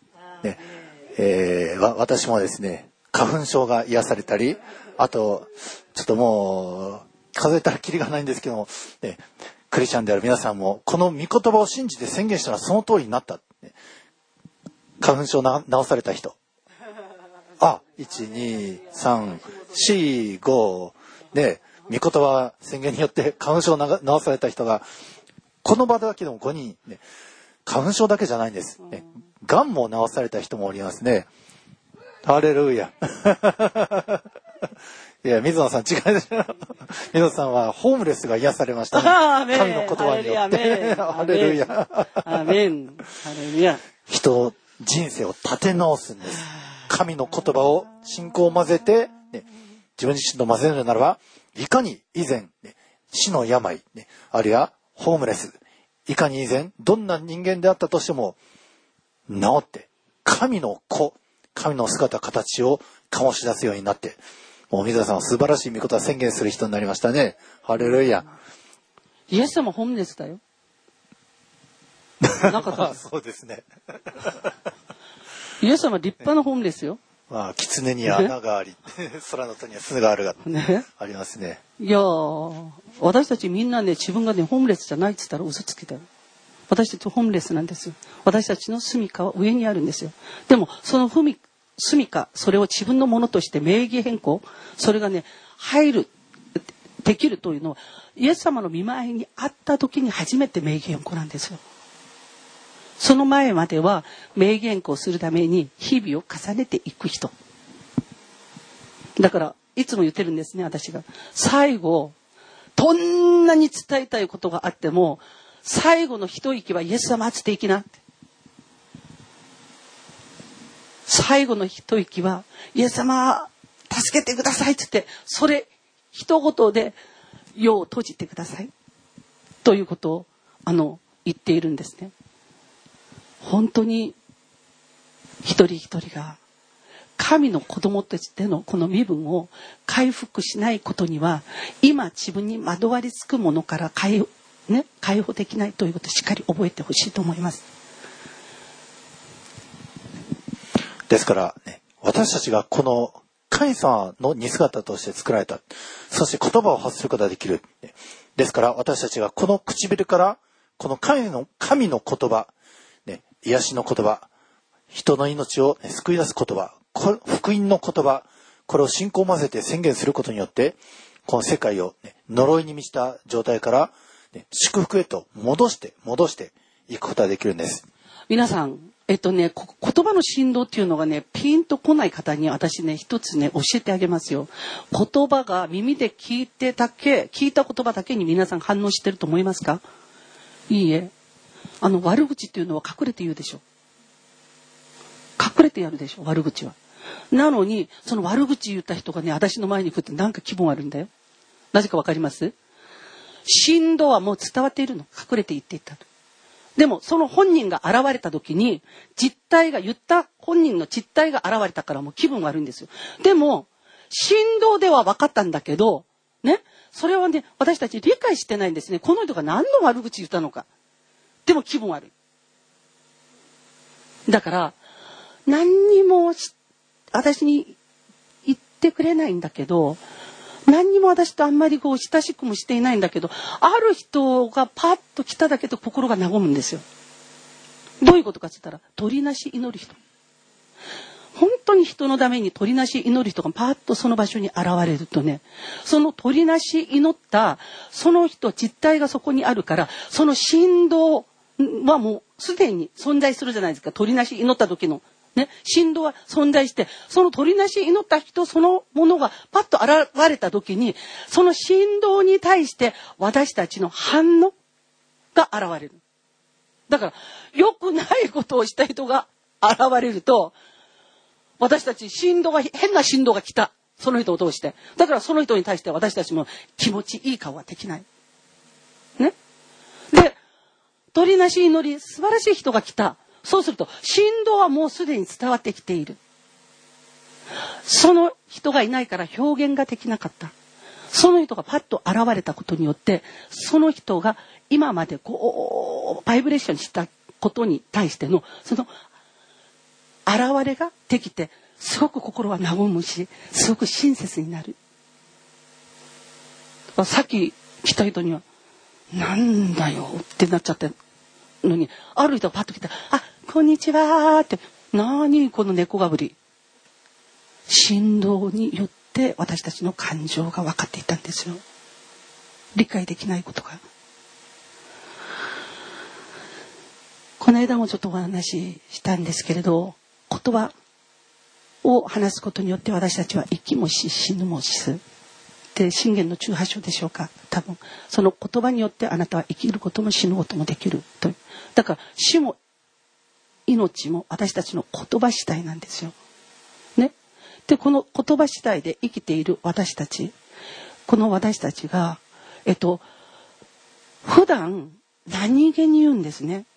私もですね、花粉症が癒されたり、あとちょっともう数えたらキリがないんですけども、クリスチャンである皆さんもこの御言葉を信じて宣言したらその通りになった。花粉症治された人。1、2、3、4、5で、 御言葉宣言によって花粉症を治された人が、この場だけでも5人、ね、花粉症だけじゃないんです。ね、がんも治された人もおりますね。ハレルヤ。いや、水野さん違うでしょ。水野さんはホームレスが癒されましたね。神の言葉によって。ハレルヤ。 アメン。ハレルヤ。 人生を立て直すんです。神の言葉を信仰を混ぜて、ね、自分自身と混ぜるならば、いかに以前、ね、死の病、ね、あるいはホームレス、いかに以前どんな人間であったとしても治って神の子、神の姿形を醸し出すようになって、もう水田さんは素晴らしい御言葉を宣言する人になりましたね。ハレルヤ。 イエス様ホームレスだよ。なかった。 そうですね。 イエス様立派なホームレスよ。 まあ、狐に穴があり、空の戸には巣があるが、ね、ありますね。 いやー、私たちみんなね、自分がね、ホームレスじゃないって言ったら嘘つきだよ。私たちホームレスなんですよ。私たちの住処は上にあるんですよ。でも、その住処、それを自分のものとして名義変更、それがね、できるというのは、イエス様の御前にあった時に初めて名義変更なんですよ。その前までは名義変更するために日々を重ねていく人。だから、いつも言ってるんですね、私が。最後、どんなに伝えたいことがあっても、最後の一息はイエス様つっていきなって。最後の一息は、イエス様、助けてくださいって言って、それ、一言で、夜を閉じてください。ということを、言っているんですね。本当に、一人一人が、神の子供としてのこの身分を回復しないことには、今自分に惑わりつくものから解放できないということをしっかり覚えてほしいと思います。 ですから、ね、私たちがこの神様の似姿として作られた。そして言葉を発することができる。ですから私たちがこの唇からこの神の言葉、ね、癒しの言葉、人の命を救い出す言葉、福音の言葉、これを信仰を混ぜて宣言することによって、この世界を、ね、呪いに満ちた状態から、ね、祝福へと戻していくことができるんです。 皆さん、言葉の振動っていうのがね、ピンとこない方に私ね、一つね、教えてあげますよ。言葉が耳で聞いた言葉だけに皆さん反応してると思いますか？いいえ。悪口っていうのは隠れて言うでしょ。隠れてやるでしょ、悪口は。なのに、その悪口言った人がね、私の前に来るとなんか気分悪いんだよ。なぜかわかります？振動はもう伝わっているの。隠れて言っていったと。でも、その本人が現れた時に、言った本人の実態が現れたからもう気分悪いんですよ。でも、振動では分かったんだけど、ね、それはね、私たち理解してないんですね。この人が何の悪口言ったのか。でも気分悪い。だから、何にも私に言ってくれないんだけど、何にも私とあんまり親しくもしていないんだけど、ある人がパッと来ただけで心が和むんですよ。どういうことかって言ったら、鳥なし祈る人。本当に人のために鳥なし祈る人がパッとその場所に現れるとね、その鳥なし祈ったその人実体がそこにあるから、その振動はもうすでに存在するじゃないですか。鳥なし祈った時のね、振動は存在して、その鳥なし祈った人そのものがパッと現れた時に、その振動に対して私たちの反応が現れる。だから良くないことをした人が現れると、私たち変な振動が来た。その人を通して。だからその人に対して私たちも気持ちいい顔はできない。ね。で、鳥なし祈り、素晴らしい人が来た。そうすると、振動はもうすでに伝わってきている。その人がいないから表現ができなかった。その人がパッと現れたことによって、その人が今までバイブレーションしたことに対しての、その現れができて、すごく心は和むし、すごく親切になる。さっき来た人には、なんだよってなっちゃったのに、ある人がパッと来た、あ、こんにちはって、何この猫かぶり。振動によって私たちの感情が分かっていたんですよ。 理解できないことが。この間もちょっとお話ししたんですけれど、言葉を話すことによって私たちは生きもし死ぬもしす。で、箴言の18章でしょうか。多分その言葉によってあなたは生きることも死ぬこともできるという。だから死も命も私たちの言葉次第なんですよ。ね。で、この言葉次第で生きている私たち、この私たちが普段何気に言うんですね。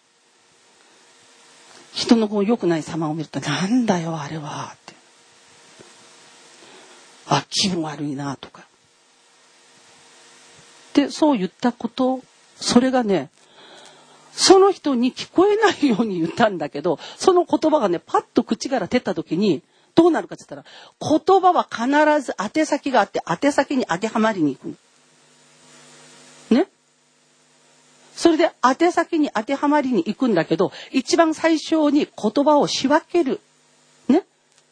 人のこう良くない様を見ると、なんだよあれはって、あ、気分悪いなとか。で、そう言ったこと、それがね、その人に聞こえないように言ったんだけど、その言葉がね、パッと口から出た時にどうなるかって言ったら、言葉は必ず宛先があって、宛先に当てはまりに行くね。それで宛先に当てはまりに行くんだけど、一番最初に言葉を仕分けるね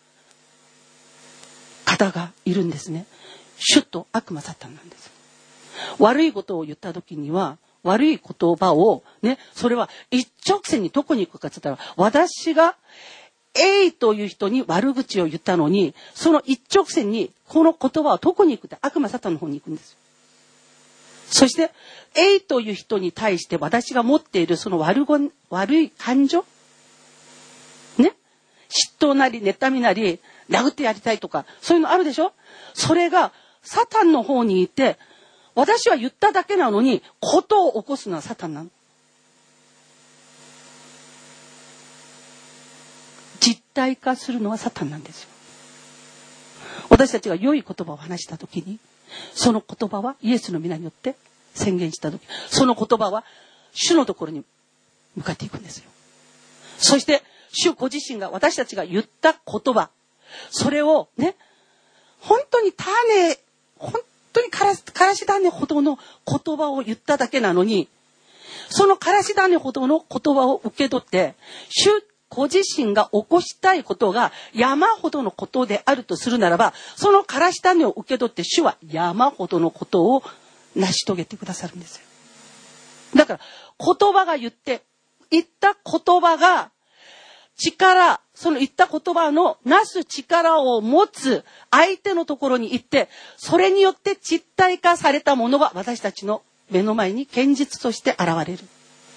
方がいるんですね。主と悪魔サタンなんです。悪いことを言った時には、悪い言葉をね、それは一直線にどこに行くかって言ったら、私が A という人に悪口を言ったのに、その一直線にこの言葉はどこに行くって、悪魔サタンの方に行くんです。そして A という人に対して私が持っているその悪い感情ね、嫉妬なり妬みなり殴ってやりたいとか、そういうのあるでしょ。それがサタンの方にいて、私は言っただけなのにことを起こすのはサタンなの。実体化するのはサタンなんですよ。私たちが良い言葉を話したときに、その言葉はイエスの皆によって宣言したとき、その言葉は主のところに向かっていくんですよ。そして主ご自身が私たちが言った言葉、それをね、本当に本当にからし種ほどの言葉を言っただけなのに、そのからし種ほどの言葉を受け取って、主ご自身が起こしたいことが山ほどのことであるとするならば、そのからし種を受け取って主は山ほどのことを成し遂げてくださるんですよ。だから言葉が言った言葉が力、その言った言葉のなす力を持つ相手のところに行って、それによって実体化されたものが私たちの目の前に現実として現れる。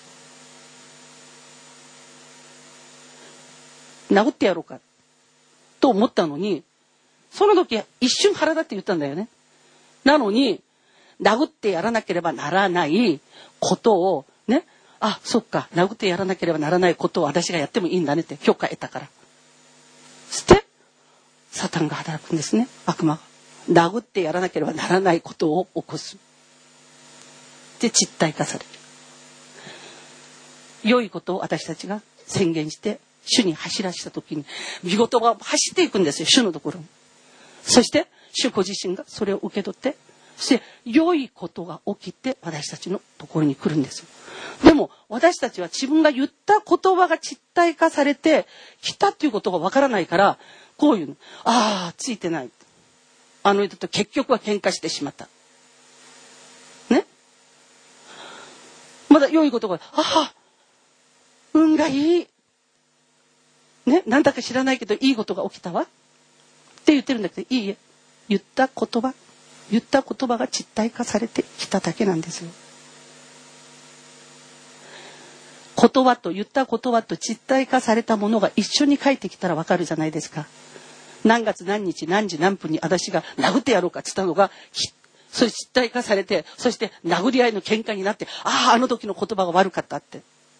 殴ってやろうかと思ったのに、その時一瞬腹立って言ったんだよね。なのに殴ってやらなければならないことをね、あ、そっか、殴ってやらなければならないことを私がやってもいいんだねって許可得たから。そしてサタンが働くんですね。悪魔が殴ってやらなければならないことを起こす。で実体化される。良いことを私たちが宣言して主に走らしたときに、見事が走っていくんですよ、主のところに。そして主ご自身がそれを受け取って、そして良いことが起きて私たちのところに来るんですよ。でも私たちは自分が言った言葉が実体化されて来たっていうことがわからないから、こういうの、ああついてない、あの人と結局は喧嘩してしまったね。まだ良いことが、ああ運がいいね、なんだか知らないけどいいことが起きたわって言ってるんだけど、いいえ、言った言葉が実体化されてきただけなんですよ。言葉と言った言葉と実体化されたものが一緒に返ってきたらわかるじゃないですか。何月何日何時何分に私が殴ってやろうかって言ったのが、それ実体化されて、そして殴り合いの喧嘩になって、あの時の言葉が悪かったって。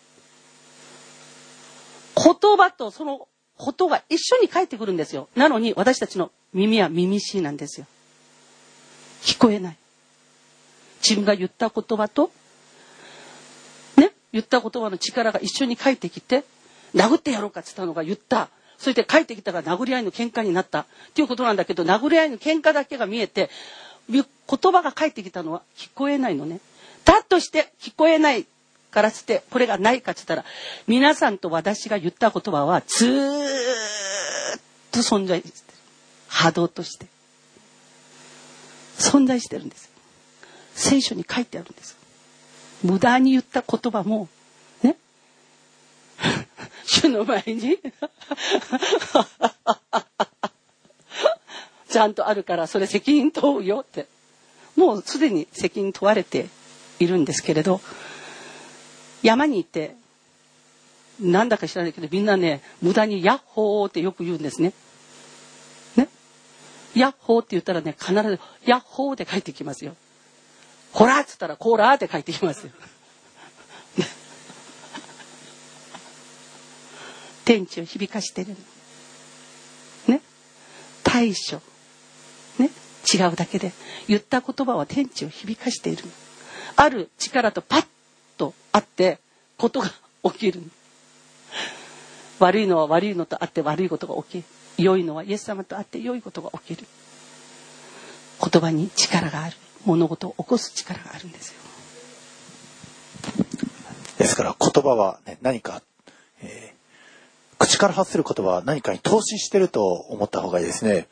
言葉とそのことが一緒に返ってくるんですよ。なのに私たちの耳は耳しいなんですよ。聞こえない。自分が言った言葉とね、言った言葉の力が一緒に返ってきて、殴ってやろうかって言ったのが言った。そして返ってきたから殴り合いの喧嘩になったっていうことなんだけど、殴り合いの喧嘩だけが見えて、言葉が返ってきたのは聞こえないのね。だとして聞こえないからつってこれがないかって言ったら、皆さんと私が言った言葉はずーっと存在してる。波動として存在してるんです。 聖書に書いてあるんです。無駄に言った言葉もね主の前にちゃんとあるからそれ責任問うよって、もうすでに責任問われているんですけれど、山に行ってなんだか知らないけどみんなね無駄にヤッホーってよく言うんですね。ヤッホーって言ったらね必ずヤッホーって帰ってきますよ。ほらっつったらコーラーって帰ってきますよ。天地を響かしてるね、対処ね、違うだけで言った言葉は天地を響かしている。ある力とパッとあってことが起きる。悪いのは悪いのとあって悪いことが起きる。良いのはイエス様とあって良いことが起きる。言葉に力がある。物事を起こす力があるんですよ。 ですから言葉は、ね、何か、口から発する言葉は何かに投資してると思った方がいいですね。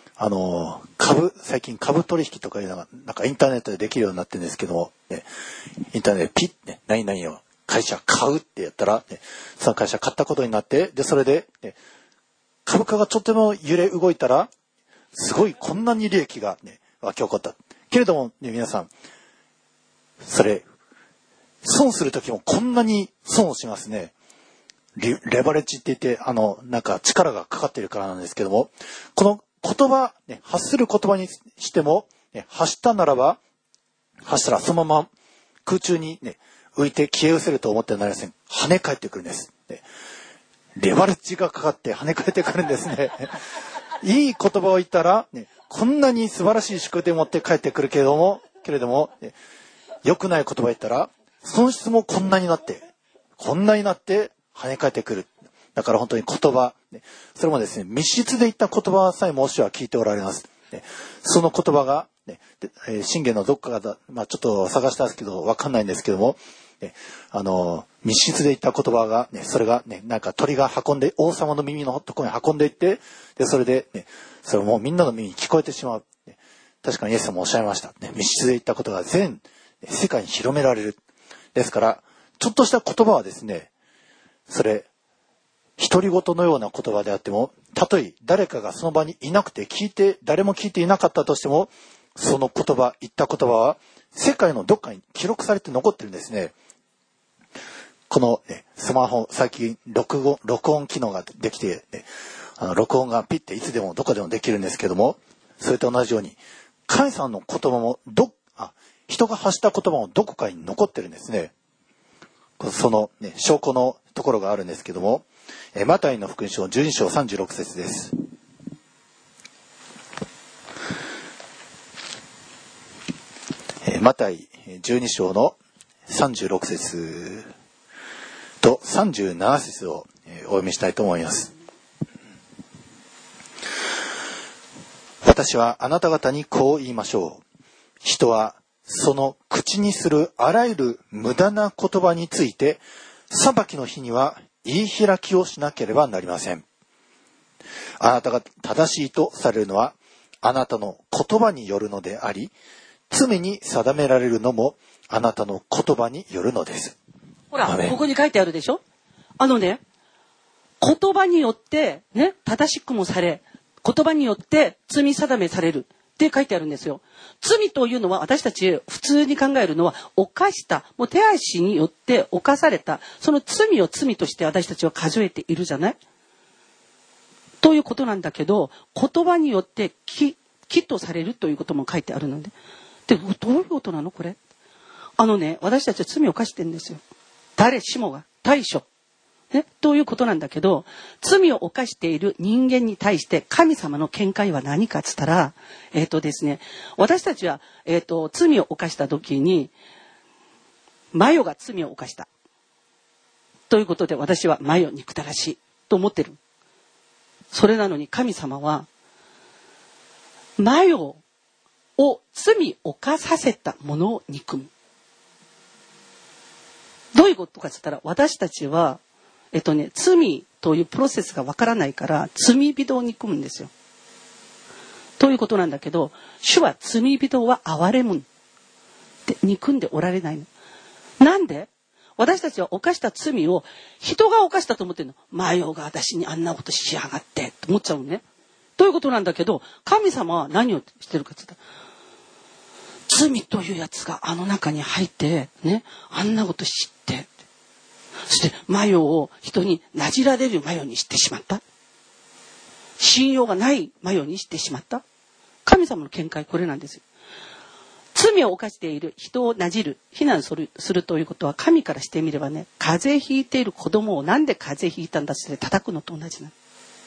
最近株取引とかいうのがなんかインターネットでできるようになってるんですけども、ね、インターネットでピッ、ね、何々を会社買うってやったら、ね、その会社買ったことになって、でそれで、ね、株価がちょっとでも揺れ動いたらすごいこんなに利益が、ね、湧き起こったけれども、ね、皆さんそれ損する時もこんなに損をしますね。レバレッジって言ってなんか力がかかっているからなんですけども、この言葉、ね、発する言葉にしても、ね、発したらそのまま空中に、ね、浮いて消え失せると思ってはなりません。跳ね返ってくるんです、ね、レバレッジがかかって跳ね返ってくるんですね。いい言葉を言ったら、ね、こんなに素晴らしい祝福を持って帰ってくるけれども、ね、良くない言葉を言ったら損失もこんなになって跳ね返ってくる。だから本当に言葉、ね、それもですね、密室で言った言葉さえも主は聞いておられます。ね、その言葉が、ね、信玄のどっかが、ちょっと探したんですけど、わかんないんですけども、ね、密室で言った言葉が、ね、それがね、なんか鳥が運んで、王様の耳のところに運んでいって、で、それで、ね、それもみんなの耳に聞こえてしまう。ね、確かにイエス様もおっしゃいました。ね、密室で言ったことが全世界に広められる。ですから、ちょっとした言葉はですね、それ、独り言のような言葉であっても、たとえ誰かがその場にいなくて誰も聞いていなかったとしても、その言った言葉は世界のどっかに記録されて残ってるんですね。この、ね、スマホ、最近録音機能ができて、ね、録音がピッていつでもどこでもできるんですけども、それと同じように、神様の言葉も人が発した言葉もどこかに残ってるんですね。その、ね、証拠のところがあるんですけども、マタイの福音書12章36節です。マタイ12章の36節と37節をお読みしたいと思います。私はあなた方にこう言いましょう。人はその口にするあらゆる無駄な言葉について裁きの日には言い開きをしなければなりません。あなたが正しいとされるのはあなたの言葉によるのであり、罪に定められるのもあなたの言葉によるのです。 ほら、ここに書いてあるでしょ。言葉によってね、正しくもされ、言葉によって罪定めされるって書いてあるんですよ。罪というのは私たち普通に考えるのは犯した、もう手足によって犯された、その罪を罪として私たちは数えているじゃないということなんだけど、言葉によって義とされるということも書いてあるので、どういうことなのこれ。私たちは罪を犯してるんですよ。誰しもが対処ね、ということなんだけど、罪を犯している人間に対して神様の見解は何かっつったら、ですね、私たちは、罪を犯した時に、マヨが罪を犯した。ということで私はマヨ憎たらしいと思ってる。それなのに神様は、マヨを罪を犯させたものを憎む。どういうことかっつったら、私たちは、罪というプロセスがわからないから罪人を憎むんですよ。ということなんだけど、主は罪人は憐れむ。 って憎んでおられないの。なんで？私たちは犯した罪を人が犯したと思ってるの。マヨが私にあんなことしやがってと思っちゃうのね。ということなんだけど、神様は何をしてるかって言ったら、罪というやつがあの中に入ってね、あんなこと知って、そしてマヨを人になじられるマヨにしてしまった。信用がないマヨにしてしまった。神様の見解これなんですよ。罪を犯している人をなじる、非難するということは神からしてみればね、風邪ひいている子供をなんで風邪ひいたんだって叩くのと同じなの。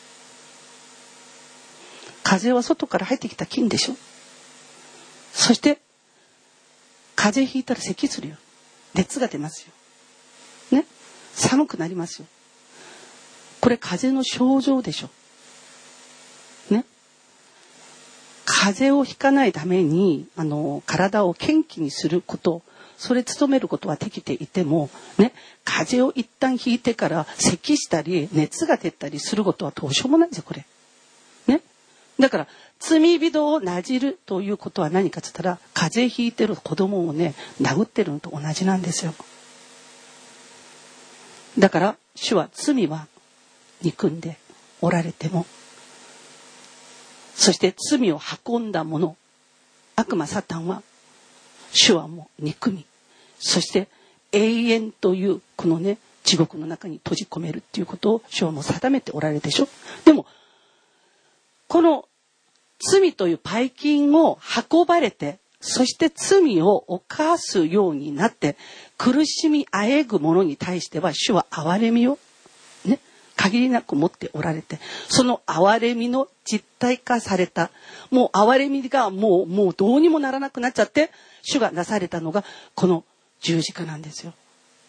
風は外から入ってきた菌でしょ。そして風邪ひいたら咳するよ。熱が出ますよ。ね。寒くなりますよ。これ風邪の症状でしょ。ね。風邪をひかないために体を元気にすること、それ努めることはできていてもね、風邪を一旦ひいてから咳したり熱が出たりすることはどうしようもないんですよこれ。ね。だから罪人をなじるということは何かって言ったら、風邪ひいてる子供をね殴ってるのと同じなんですよ。だから主は罪は憎んでおられても、そして罪を運んだ者、悪魔サタンは主はもう憎み、そして永遠というこのね地獄の中に閉じ込めるっていうことを主はもう定めておられるでしょ。でもこの罪という大金を運ばれて、そして罪を犯すようになって苦しみあえぐ者に対しては主は憐れみをね限りなく持っておられて、その憐れみの実体化された、もう憐れみがもうどうにもならなくなっちゃって、主がなされたのがこの十字架なんですよ。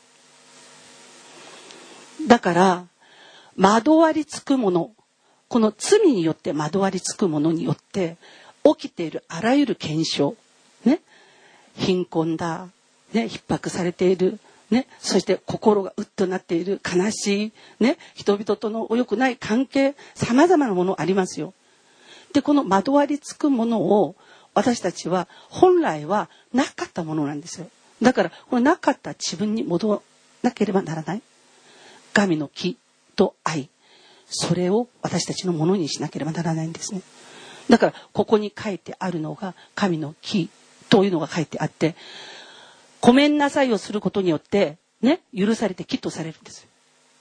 だから惑わりつくもの、この罪によって惑わりつくものによって起きているあらゆる現象、ね、貧困だ、ね、逼迫されている、ね、そして心がうっとなっている悲しい、ね、人々との良くない関係、さまざまなものありますよ。でこの惑わりつくものを私たちは本来はなかったものなんですよ。だからこのなかった自分に戻らなければならない。神の義と愛、それを私たちのものにしなければならないんですね。だからここに書いてあるのが神の義というのが書いてあって、ごめんなさいをすることによってね許されて義とされるんですよ。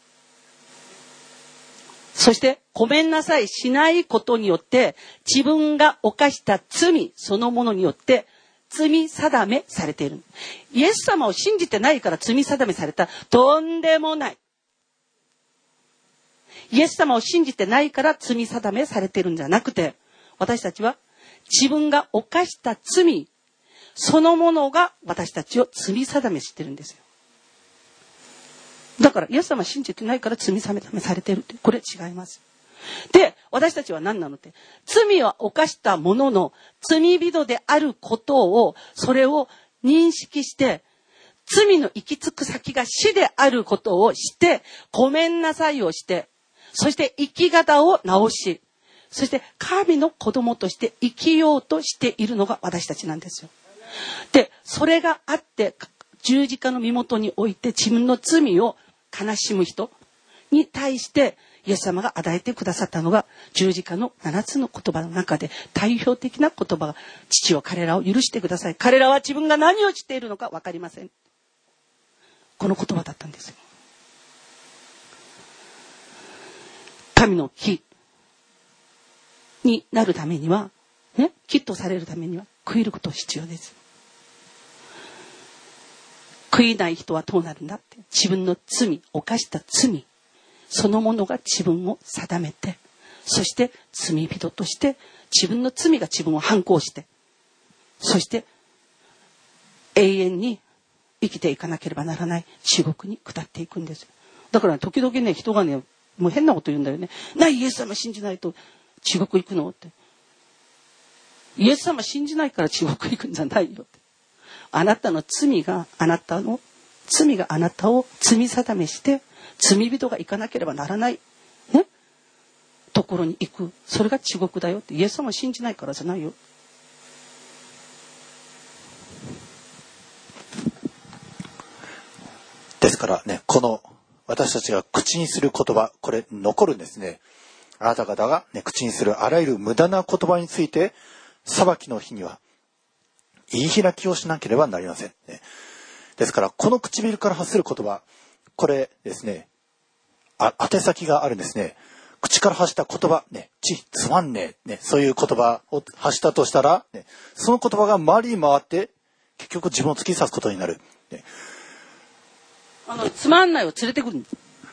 そしてごめんなさいしないことによって自分が犯した罪そのものによって罪定めされている。イエス様を信じてないから罪定めされた？とんでもない。イエス様を信じてないから罪定めされてるんじゃなくて、私たちは自分が犯した罪そのものが私たちを罪定めしてるんですよ。だからイエス様を信じてないから罪定めされてるって、これ違います。で私たちは何なのって、罪を犯したものの罪人であることを、それを認識して罪の行き着く先が死であることをしてごめんなさいをして、そして生き方を直し、そして神の子供として生きようとしているのが私たちなんですよ。でそれがあって十字架の身元において自分の罪を悲しむ人に対してイエス様が与えてくださったのが十字架の7つの言葉の中で代表的な言葉が、父よ彼らを許してください、彼らは自分が何をしているのか分かりません、この言葉だったんですよ。神の義になるためにはね、義とされるためには悔いること必要です。悔いない人はどうなるんだって、自分の罪、犯した罪そのものが自分を定めて、そして罪人として自分の罪が自分を反抗して、そして永遠に生きていかなければならない地獄に下っていくんですよ。だから時々ね、人がねもう変なこと言うんだよね。イエス様信じないと地獄行くのって。イエス様信じないから地獄行くんじゃないよって。あなたの罪があなたを罪定めして罪人が行かなければならないねところに行く、それが地獄だよって。イエス様信じないからじゃないよ。 からね、この私たちが口にする言葉、これ残るんですね。あなた方が、ね、口にするあらゆる無駄な言葉について、裁きの日には言い開きをしなければなりません、ね。ですからこの唇から発する言葉、これですね、宛先があるんですね。口から発した言葉、ね、つまんねえ、ね、そういう言葉を発したとしたら、ね、その言葉が回りに回って結局自分を突き刺すことになる、ね。 つまんないを連れてくる。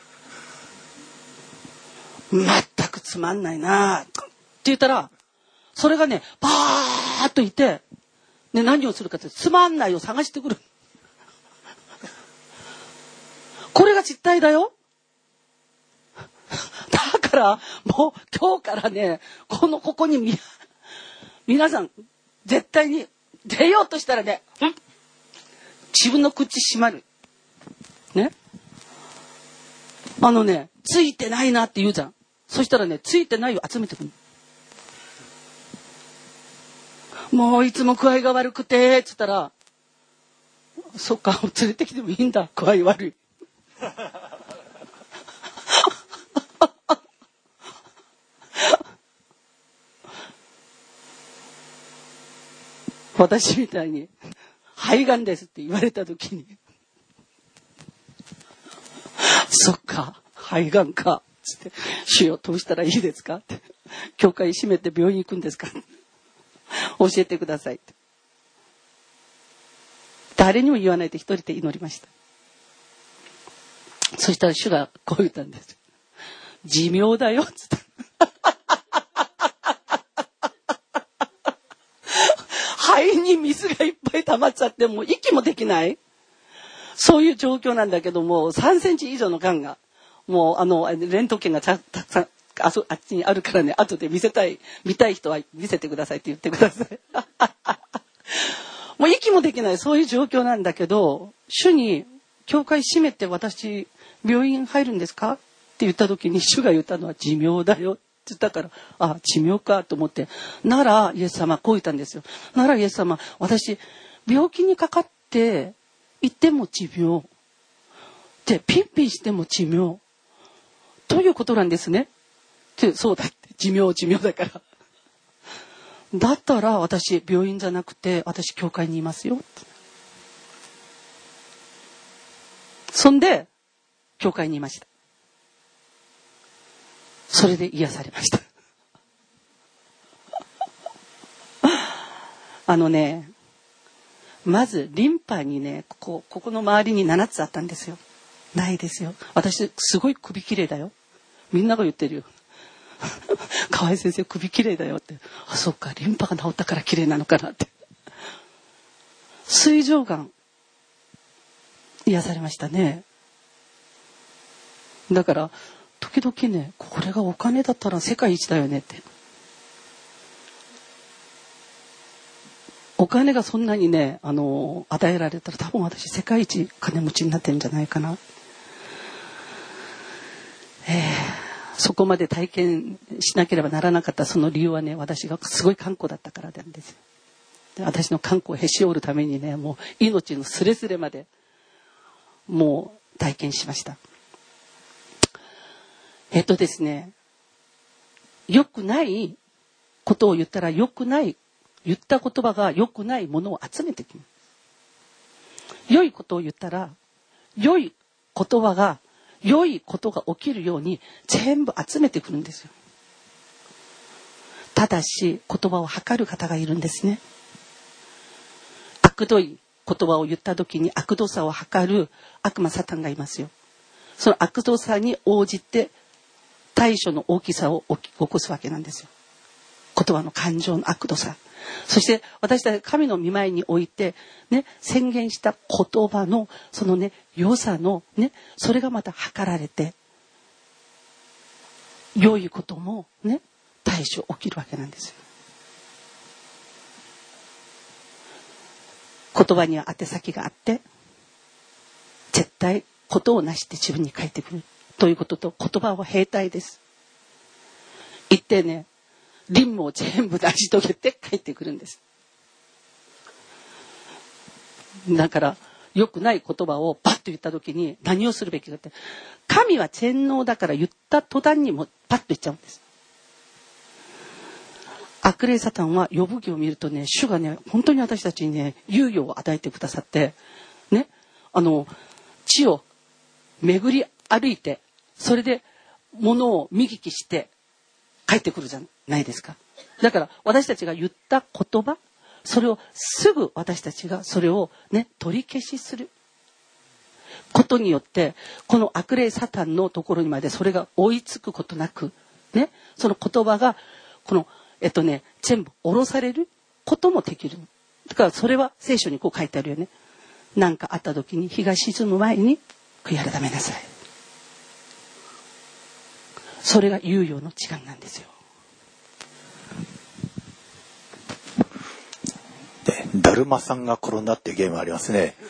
全くつまんないなって言ったら、それがねバーッといて、ね、何をするかってつまんないを探してくる。これが実態だよ。だからもう今日からね、ここに皆さん絶対に出ようとしたらね、自分の口閉まるね。ついてないなって言うじゃん。そしたらね、ついてないを集めてくる。もういつも具合が悪くてっつったら、そっか、連れてきてもいいんだ、具合悪い。私みたいに肺がんですって言われた時に、そっか、肺がんかつって、主よどうしたらいいですかって、教会閉めて病院行くんですか、教えてくださいって、誰にも言わないで一人で祈りました。そしたら主がこう言ったんです。寿命だよっつって。肺に水がいっぱい溜まっちゃって、もう息もできない、そういう状況なんだけども、3センチ以上のがんが、もうレントゲンがたくさんあっちにあるからね、後で見たい人は見せてくださいって言ってください。もう息もできない、そういう状況なんだけど、主に教会閉めて私病院入るんですかって言った時に、主が言ったのは寿命だよって言ったから、寿命かと思って、ならイエス様こう言ったんですよ。ならイエス様、私病気にかかっていても寿命で、ピンピンしても寿命ということなんですねって。そうだって、寿命だから、だったら私病院じゃなくて私教会にいますよって。そんで教会にいました。それで癒されました。まずリンパにね、ここの周りに7つあったんですよ。ないですよ。私すごい首きれいだよ。みんなが言ってるよ。河合先生首きれいだよって。そっか、リンパが治ったからきれいなのかなって。膵状がん癒されましたね。だから時々ね、これがお金だったら世界一だよねって。お金がそんなにね、与えられたら多分私世界一金持ちになってるんじゃないかな。そこまで体験しなければならなかったその理由はね、私がすごい頑固だったからなんですよ。で、私の頑固をへし折るためにね、もう命のすれすれまでもう体験しました。ですね、良くないことを言ったら、言った言葉が良くないものを集めてきます。良いことを言ったら、良い言葉が良いことが起きるように全部集めてくるんですよ。ただし言葉を測る方がいるんですね。悪どい言葉を言った時に悪どさを測る悪魔サタンがいますよ。その悪どさに応じて対処の大きさを起こすわけなんですよ。言葉の感情の悪どさ、そして私たち神の御前において、ね、宣言した言葉のそのね、良さのね、それがまた測られて、良いこともね、対処起きるわけなんですよ。言葉には宛先があって、絶対ことをなして自分に返ってくるということと、言葉は兵隊です。言ってね、任務を全部成し遂げて帰ってくるんです。だから良くない言葉をパッと言った時に何をするべきかって、神は全能だから言った途端にもパッと言っちゃうんです。悪霊サタンはヨブ記を見るとね、主がね本当に私たちにね猶予を与えてくださってね、地を巡り歩いて、それで物を見聞きして帰ってくるじゃないですか。だから私たちが言った言葉、それをすぐ私たちがそれをね取り消しすることによって、この悪霊サタンのところにまでそれが追いつくことなくね、その言葉がこの全部下ろされることもできる。だからそれは聖書にこう書いてあるよね。何かあった時に日が沈む前に悔い改めなさい。それが猶予の時間なんですよ。 だるまさんが転んだっていうゲームありますね。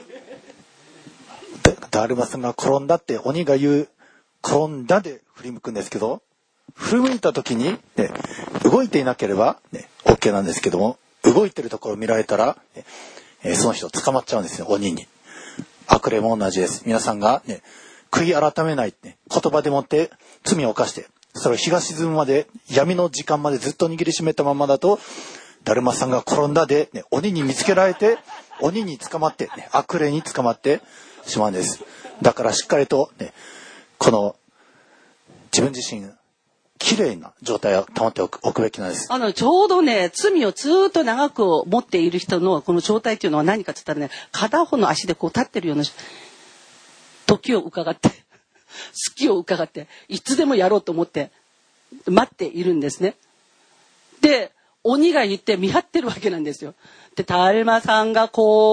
だるまさんが転んだって鬼が言う転んだで振り向くんですけど、振り向いた時に、ね、動いていなければ、ね、OK なんですけども、動いてるところを見られたら、その人捕まっちゃうんですよ、鬼に。悪霊も同じです。皆さんが、ね、悔い改めない、ね、言葉でもって罪を犯して、それを日が沈むまで闇の時間までずっと握りしめたままだと、だるまさんが転んだで、ね、鬼に見つけられて、鬼に捕まって、ね、悪霊に捕まってしまうんです。だからしっかりと、ね、この自分自身きれいな状態を保っておくべきなんです。 ちょうどね、罪をずっと長く持っている人のこの状態っていうのは何かって言ったらね、片方の足でこう立ってるような時を伺って隙を伺っていつでもやろうと思って待っているんですね。で、鬼が言って見張ってるわけなんですよ。で、だるまさんが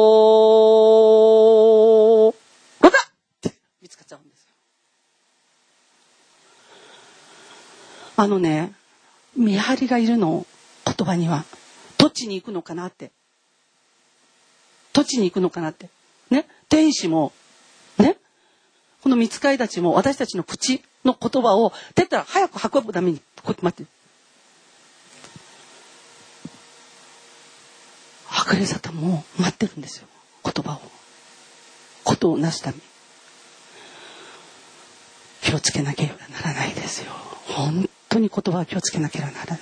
こう「また!」って見つかっちゃうんですよ。見張りがいるの、言葉にはどっちに行くのかなって、どっちに行くのかなってね、天使もね、この御使いたちも私たちの口の言葉を出たら早く運ぶためにこうやって待ってる。悪霊サタンも待ってるんですよ、言葉を、ことをなすために。気をつけなければならないですよ。本当に言葉は気をつけなければならない。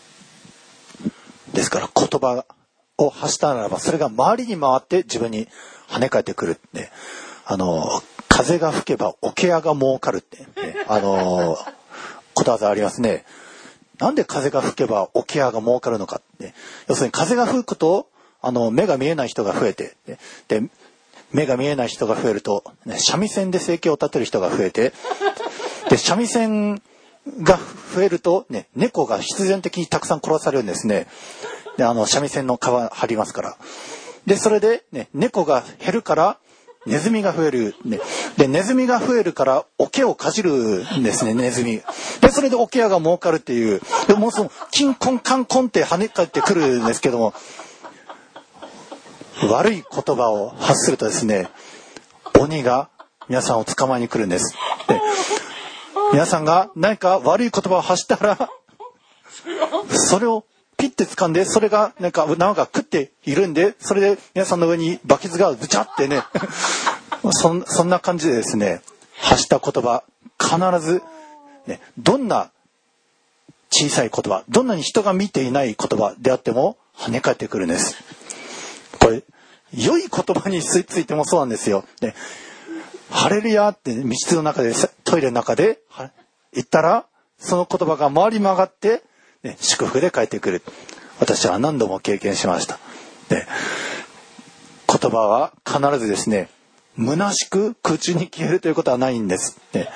ですから言葉を発したならば、それが周りに回って自分に跳ね返ってくるって、風が吹けば桶屋が儲かるって、ね、ことわざありますね。なんで風が吹けば桶屋が儲かるのかって、要するに風が吹くと目が見えない人が増えて、で目が見えない人が増えると、ね、三味線で生計を立てる人が増えて、で三味線が増えると、ね、猫が必然的にたくさん殺されるんですね。で三味線の皮張りますから。でそれで、ね、猫が減るからネズミが増える、ね、でネズミが増えるから桶をかじるんですね、ネズミで。それで桶屋が儲かるっていう。でもうそのキンコンカンコンって跳ね返ってくるんですけども、悪い言葉を発するとですね、鬼が皆さんを捕まえに来るんです。で皆さんが何か悪い言葉を発したら、それをピッて掴んで、それがなんか縄が食っているんで、それで皆さんの上にバケツがブチャってねそんな感じでですね、発した言葉必ず、ね、どんな小さい言葉、どんなに人が見ていない言葉であっても跳ね返ってくるんです。これ良い言葉についてもそうなんですよ。でハレルヤって道の中で、トイレの中で言ったら、その言葉が回り曲がって、ね、祝福で返ってくる。私は何度も経験しました。で言葉は必ずですね、虚しく空中に消えるということはないんです。ね、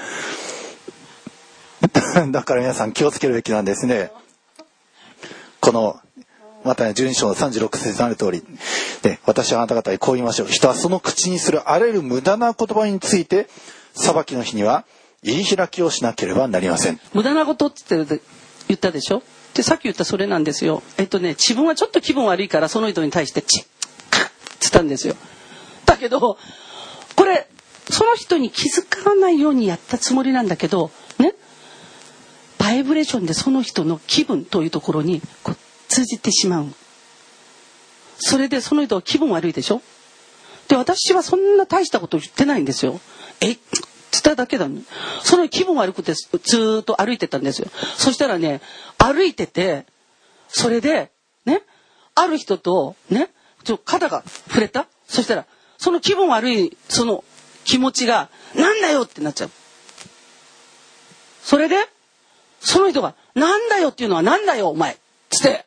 だから皆さん気をつけるべきなんですね。このまたね、12章の36節にある通り、で私はあなた方にこう言いましょう。人はその口にするあらゆる無駄な言葉について、裁きの日には言い開きをしなければなりません。 無駄なことって言ったでしょ。でさっき言ったそれなんですよ。自分はちょっと気分悪いからその人に対してチッカッって言ったんですよ。だけどこれその人に気づかないようにやったつもりなんだけどね、バイブレーションでその人の気分というところにこう通じてしまう。それでその人は気分悪いでしょ。 で、私はそんな大したこと言ってないんですよ。つっただけだね。その気分悪くてずーっと歩いてたんですよ。そしたらね、歩いてて、それでね、ある人とね、肩が触れた。そしたらその気分悪いその気持ちがなんだよってなっちゃう。それでその人がなんだよっていうのはなんだよお前つって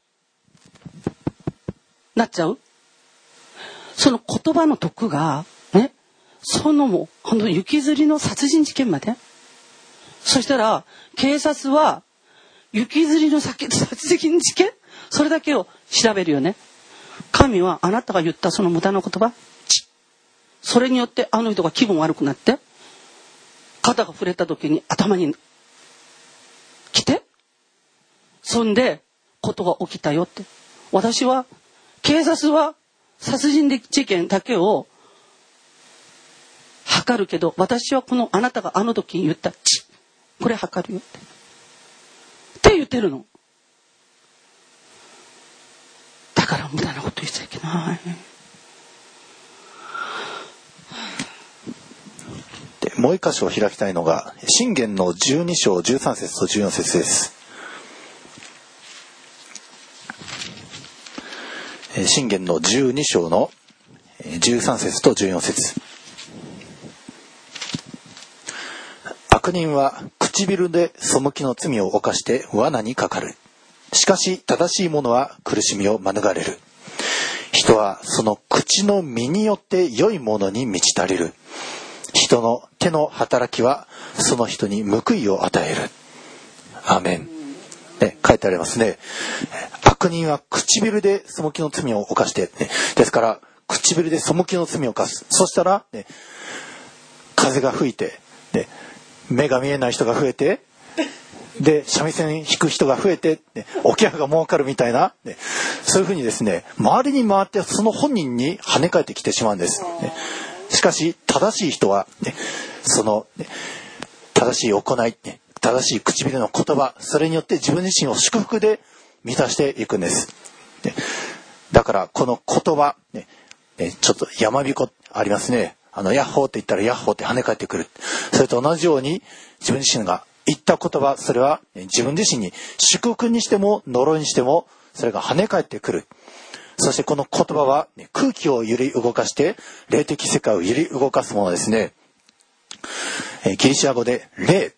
なっちゃう。その言葉の毒がね、そのもう本当に行きずりの殺人事件まで。そしたら警察は行きずりの殺人事件、それだけを調べるよね。神はあなたが言ったその無駄な言葉、それによってあの人が気分悪くなって肩が触れた時に頭に来て、そんでことが起きたよって。私は警察は殺人事件だけを測るけど、私はこのあなたがあの時に言ったこれ測るよって言ってるの。だから無駄なこと言っちゃいけない。 で、もう一箇所を開きたいのが箴言の12章13節と14節です。箴言の12章の13節と14節。悪人は唇で背きの罪を犯して罠にかかる。しかし正しい者は苦しみを免れる。人はその口の身によって良いものに満ち足りる。人の手の働きはその人に報いを与える。アーメン。書いてありますね。悪人は唇で背きの罪を犯して、ですから唇で背きの罪を犯す。そしたら、風が吹いて、目が見えない人が増えて、で三味線弾く人が増えて、お客が儲かるみたいな、そういうふうにですね、周りに回ってその本人に跳ね返ってきてしまうんです。しかし正しい人は、その正しい行い、正しい唇の言葉、それによって自分自身を祝福で満たしていくんです。だからこの言葉、ちょっと山彦ありますね。ヤッホーって言ったらヤッホーって跳ね返ってくる。それと同じように自分自身が言った言葉、それは自分自身に祝福にしても呪いにしてもそれが跳ね返ってくる。そしてこの言葉は空気を揺り動かして霊的世界を揺り動かすものですね。ギリシャ語で霊、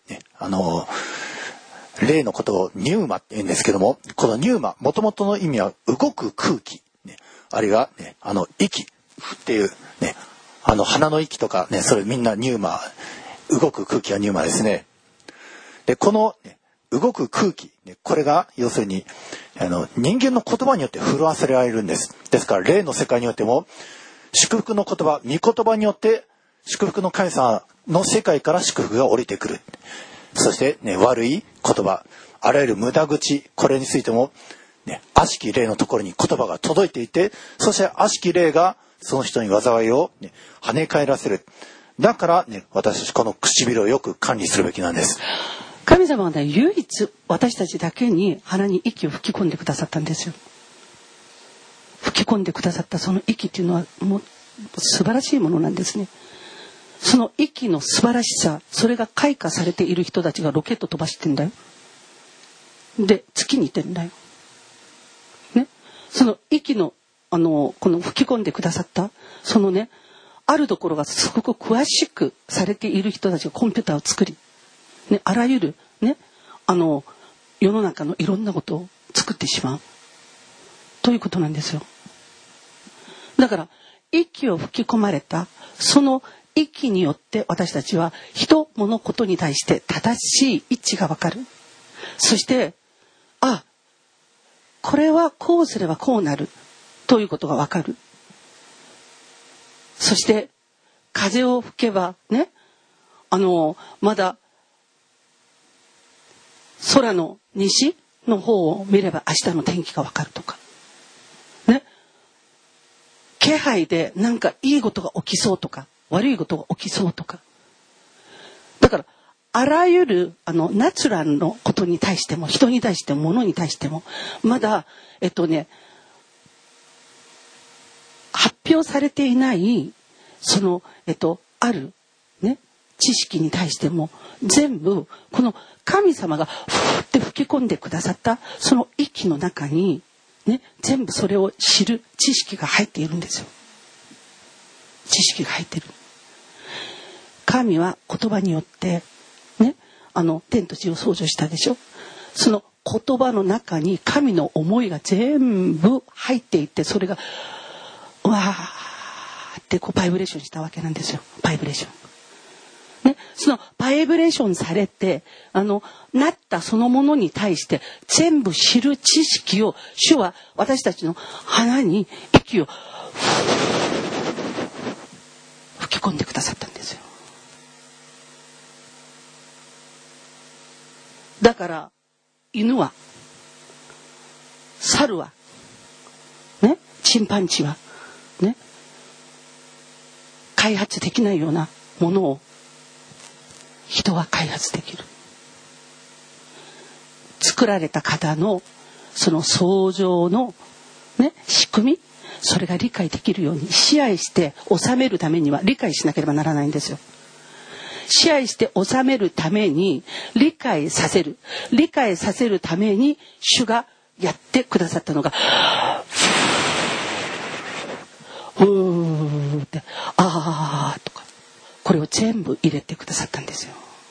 霊のことをニューマって言うんですけども、このニューマ、元々の意味は動く空気、あるいは、息っていう、鼻の息とかそれみんなニューマ、動く空気はニューマですね。で、この、動く空気、これが要するに人間の言葉によって震わせられるんです。ですから霊の世界によっても祝福の言葉、御言葉によって祝福の神様の世界から祝福が降りてくる。そして、悪い言葉、あらゆる無駄口、これについても、悪しき霊のところに言葉が届いていて、そして悪しき霊がその人に災いを、跳ね返らせる。だから、私たちこの唇をよく管理するべきなんです。 神様は唯一私たちだけに鼻に息を吹き込んでくださったんですよ。吹き込んでくださったその息っていうのはもう素晴らしいものなんですね。その息の素晴らしさ、それが開花されている人たちがロケット飛ばしてんだよ。で、月に行ってんだよ。ね、その息のこの吹き込んでくださったそのあるところがすごく詳しくされている人たちがコンピューターを作り、あらゆる世の中のいろんなことを作ってしまうということなんですよ。だから息を吹き込まれたその息によって私たちは人物事に対して正しい位置がわかる。そしてこれはこうすればこうなるということがわかる。そして風を吹けばまだ空の西の方を見れば明日の天気がわかるとか気配でなんかいいことが起きそうとか悪いことが起きそうとか、だからあらゆるナチュラルのことに対しても人に対しても物に対してもまだ発表表されていないそのあるね知識に対しても全部この神様がふーって吹き込んでくださったその息の中にね全部それを知る知識が入っているんですよ。知識が入っている。神は言葉によってね天と地を創造したでしょ。その言葉の中に神の思いが全部入っていて、それがわーってこうバイブレーションしたわけなんですよ。バイブレーション、ね、そのバイブレーションされてなったそのものに対して全部知る知識を主は私たちの鼻に息を吹き込んでくださったんですよ。だから犬は猿はねチンパンジーはね開発できないようなものを人は開発できる。作られた方のその創造のね仕組み、それが理解できるように支配して治めるためには理解しなければならないんですよ。支配して治めるために理解させるために主がやってくださったのがふーってあーとかこれを全部入れてくださったんですよ。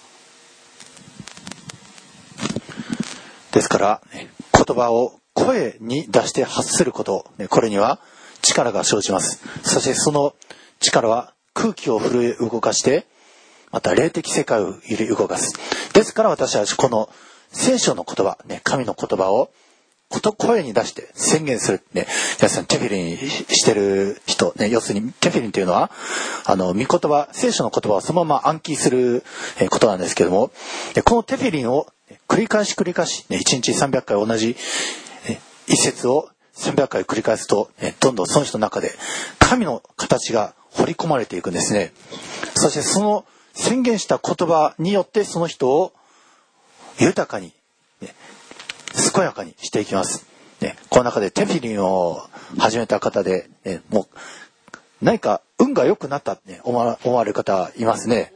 ですから、言葉を声に出して発すること、これには力が生じます。そしてその力は空気を震え動かしてまた霊的世界を揺り動かす。ですから私はこの聖書の言葉、神の言葉を声に出して宣言する。皆さんテフィリンしてる人、要するにテフィリンというのは御言葉、聖書の言葉をそのまま暗記することなんですけども、このテフィリンを繰り返し1日300回同じ一節を300回繰り返すと、どんどんその人の中で神の形が彫り込まれていくんですね。そしてその宣言した言葉によってその人を豊かに、健やかにしていきます。この中でテフィリンを始めた方で、もう何か運が良くなったって思われる方いますね。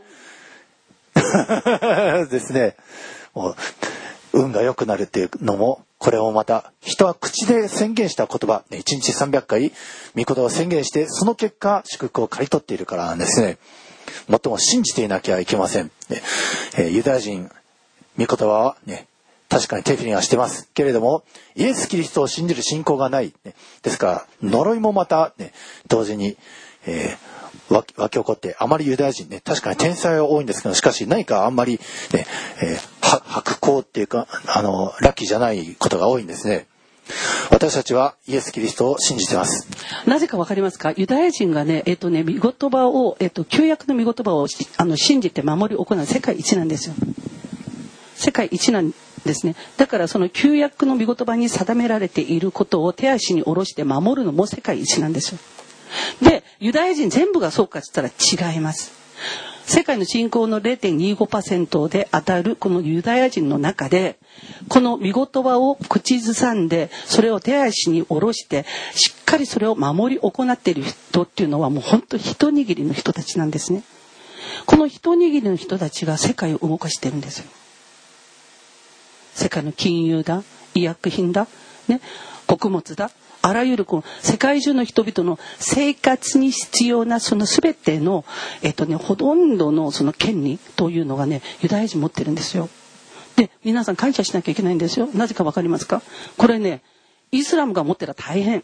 ですね。もう運が良くなるっていうのもこれをまた人は口で宣言した言葉、1日300回御言葉を宣言してその結果祝福を刈り取っているからなんですね。もっとも信じていなきゃいけません。ユダヤ人御言葉は確かにテフィリンはしてますけれども、イエス・キリストを信じる信仰がない。ですから呪いもまた同時に、湧き起こって、あまりユダヤ人確かに天才は多いんですけど、しかし何かあんまり白行っていうかラッキーじゃないことが多いんですね。私たちはイエス・キリストを信じてます。 なぜかわかりますか？ユダヤ人が御言葉を、旧約の御言葉を信じて守り行う世界一なんですよ。世界一なんですね。だからその旧約の御言葉に定められていることを手足に下ろして守るのも世界一なんですよ。で、ユダヤ人全部がそうかって言ったら違います。世界の人口の 0.25% で当たるこのユダヤ人の中で、この御言葉を口ずさんでそれを手足に下ろしてしっかりそれを守り行っている人っていうのはもう本当一握りの人たちなんですね。この一握りの人たちが世界を動かしてるんですよ。世界の金融だ、医薬品だ、穀物だ、あらゆる世界中の人々の生活に必要なその全てのほとんどのその権利というのがユダヤ人持ってるんですよ。で、皆さん感謝しなきゃいけないんですよ。なぜかわかりますか？これイスラムが持ってたら大変。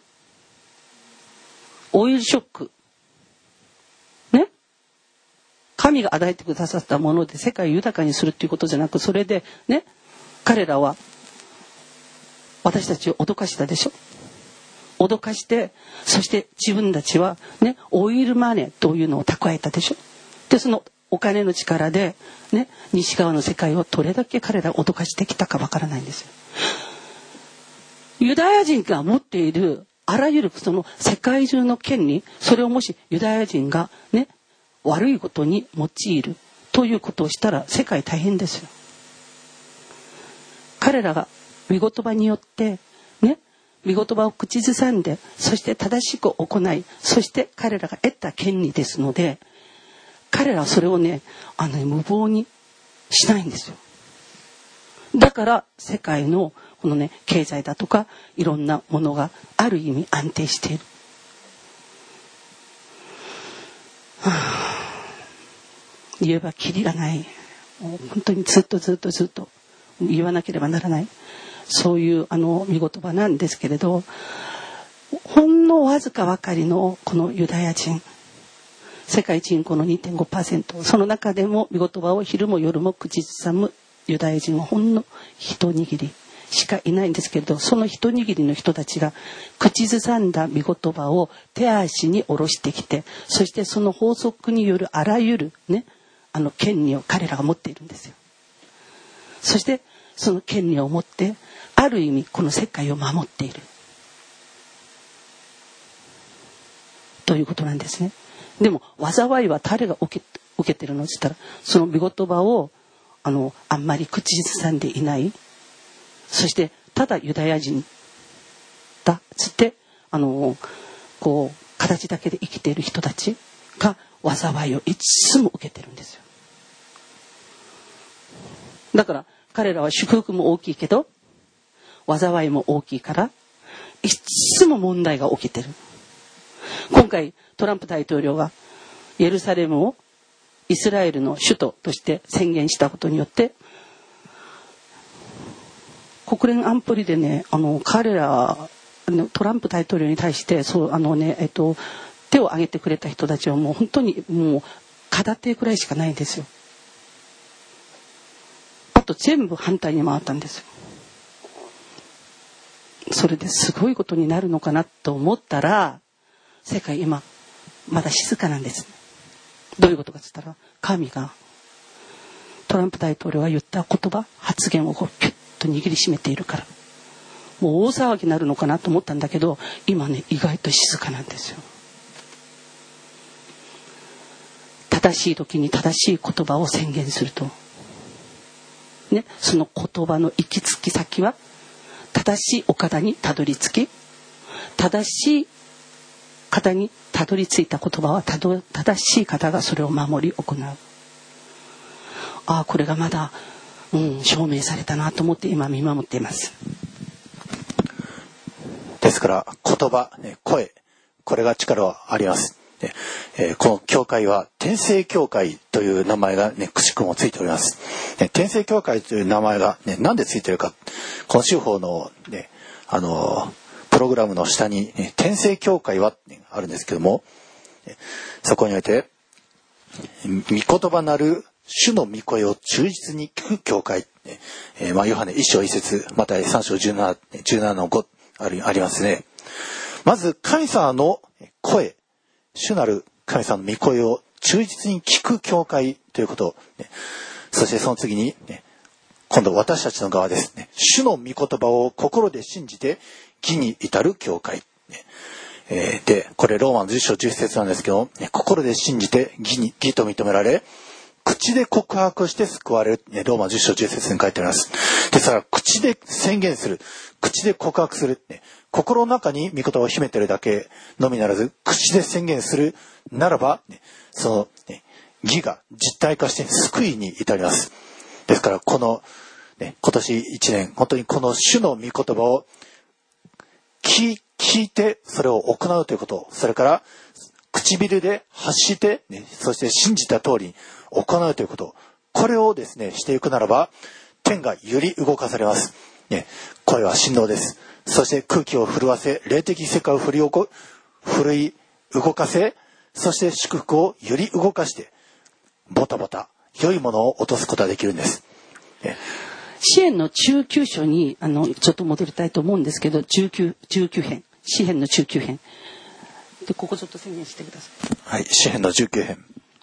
オイルショック。神が与えてくださったもので世界を豊かにするっていうことじゃなく、それで彼らは私たちを脅かしたでしょ。脅かして、そして自分たちはオイルマネーというのを蓄えたでしょ。で、そのお金の力で西側の世界をどれだけ彼らを脅かしてきたかわからないんですよ。ユダヤ人が持っているあらゆるその世界中の権利、それをもしユダヤ人が悪いことに用いるということをしたら世界大変ですよ。彼らが御言葉によって御言葉を口ずさんで、そして正しく行い、そして彼らが得た権利ですので、彼らはそれをね、無謀にしないんですよ。だから世界のこのね、経済だとかいろんなものがある意味安定している。言えばキリがない。もう本当にずっと言わなければならない。そういう御言葉なんですけれど、ほんのわずかばかりのこのユダヤ人、世界人口の 2.5%、 その中でも御言葉を昼も夜も口ずさむユダヤ人はほんの一握りしかいないんですけれど、その一握りの人たちが口ずさんだ御言葉を手足に下ろしてきて、そしてその法則によるあらゆるね、権利を彼らが持っているんですよ。そしてその権利を持ってある意味この世界を守っているということなんですね。でも災いは誰が受けてるのって言ったら、その御言葉をあんまり口ずさんでいない、そしてただユダヤ人だつってこう形だけで生きている人たちが災いをいつも受けてるんですよ。だから彼らは祝福も大きいけど災いも大きいから、いつも問題が起きてる。今回トランプ大統領がエルサレムをイスラエルの首都として宣言したことによって、国連安保理でね、彼らトランプ大統領に対して手を挙げてくれた人たちはもう本当にもう片手くらいしかないんですよ。あと全部反対に回ったんですよ。それですごいことになるのかなと思ったら、世界今まだ静かなんです。どういうことかって言ったら、神がトランプ大統領が言った言葉発言をこうピュッと握りしめているから、もう大騒ぎになるのかなと思ったんだけど、今ね意外と静かなんですよ。正しい時に正しい言葉を宣言するとね、その言葉の行き着き先は正しいお方にたどり着き、正しい方にたどり着いた言葉は正しい方がそれを守り行う。これがまだ、証明されたなと思って今見守っています。 ですから言葉、声、これが力はあります。この教会は天聖教会という名前がくしくもついております。天聖教会という名前がなんでついているか、この州法のプログラムの下に天聖教会はあるんですけども、そこにおいて御言葉なる主の御声を忠実に聞く教会、ヨハネ1章1節、また3章17の5ありますね。まず神様の声、主なる神様の御声を忠実に聞く教会ということ、そしてその次に、今度私たちの側ですね。主の御言葉を心で信じて義に至る教会。で、これローマの10章10節なんですけど、心で信じて義と認められ、口で告白して救われる。ローマ10章10節に書いてあります。ですから口で宣言する。口で告白する。心の中に御言葉を秘めているだけのみならず、口で宣言するならば、その義が実体化して救いに至ります。ですからこの、今年1年、本当にこの主の御言葉を聞いてそれを行うということ、それから唇で発して、そして信じた通りに行うということ、これをですねしていくならば、天が揺り動かされます。声は振動です。そして空気を震わせ、霊的世界を振り動かせ、そして祝福を揺り動かして、ボタボタ良いものを落とすことができるんです。 詩編の19章にちょっと戻りたいと思うんですけど、19編、詩編の19編で、ここちょっと宣言してください。 はい、詩編の19編。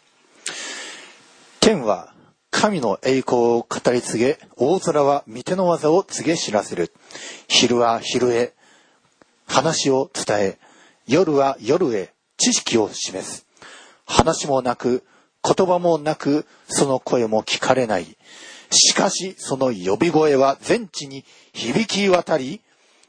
天は神の栄光を語り継げ、大空は御手の技を告げ知らせる。昼は昼へ話を伝え、夜は夜へ知識を示す。話もなく言葉もなく、その声も聞かれない。しかしその呼び声は全地に響き渡り、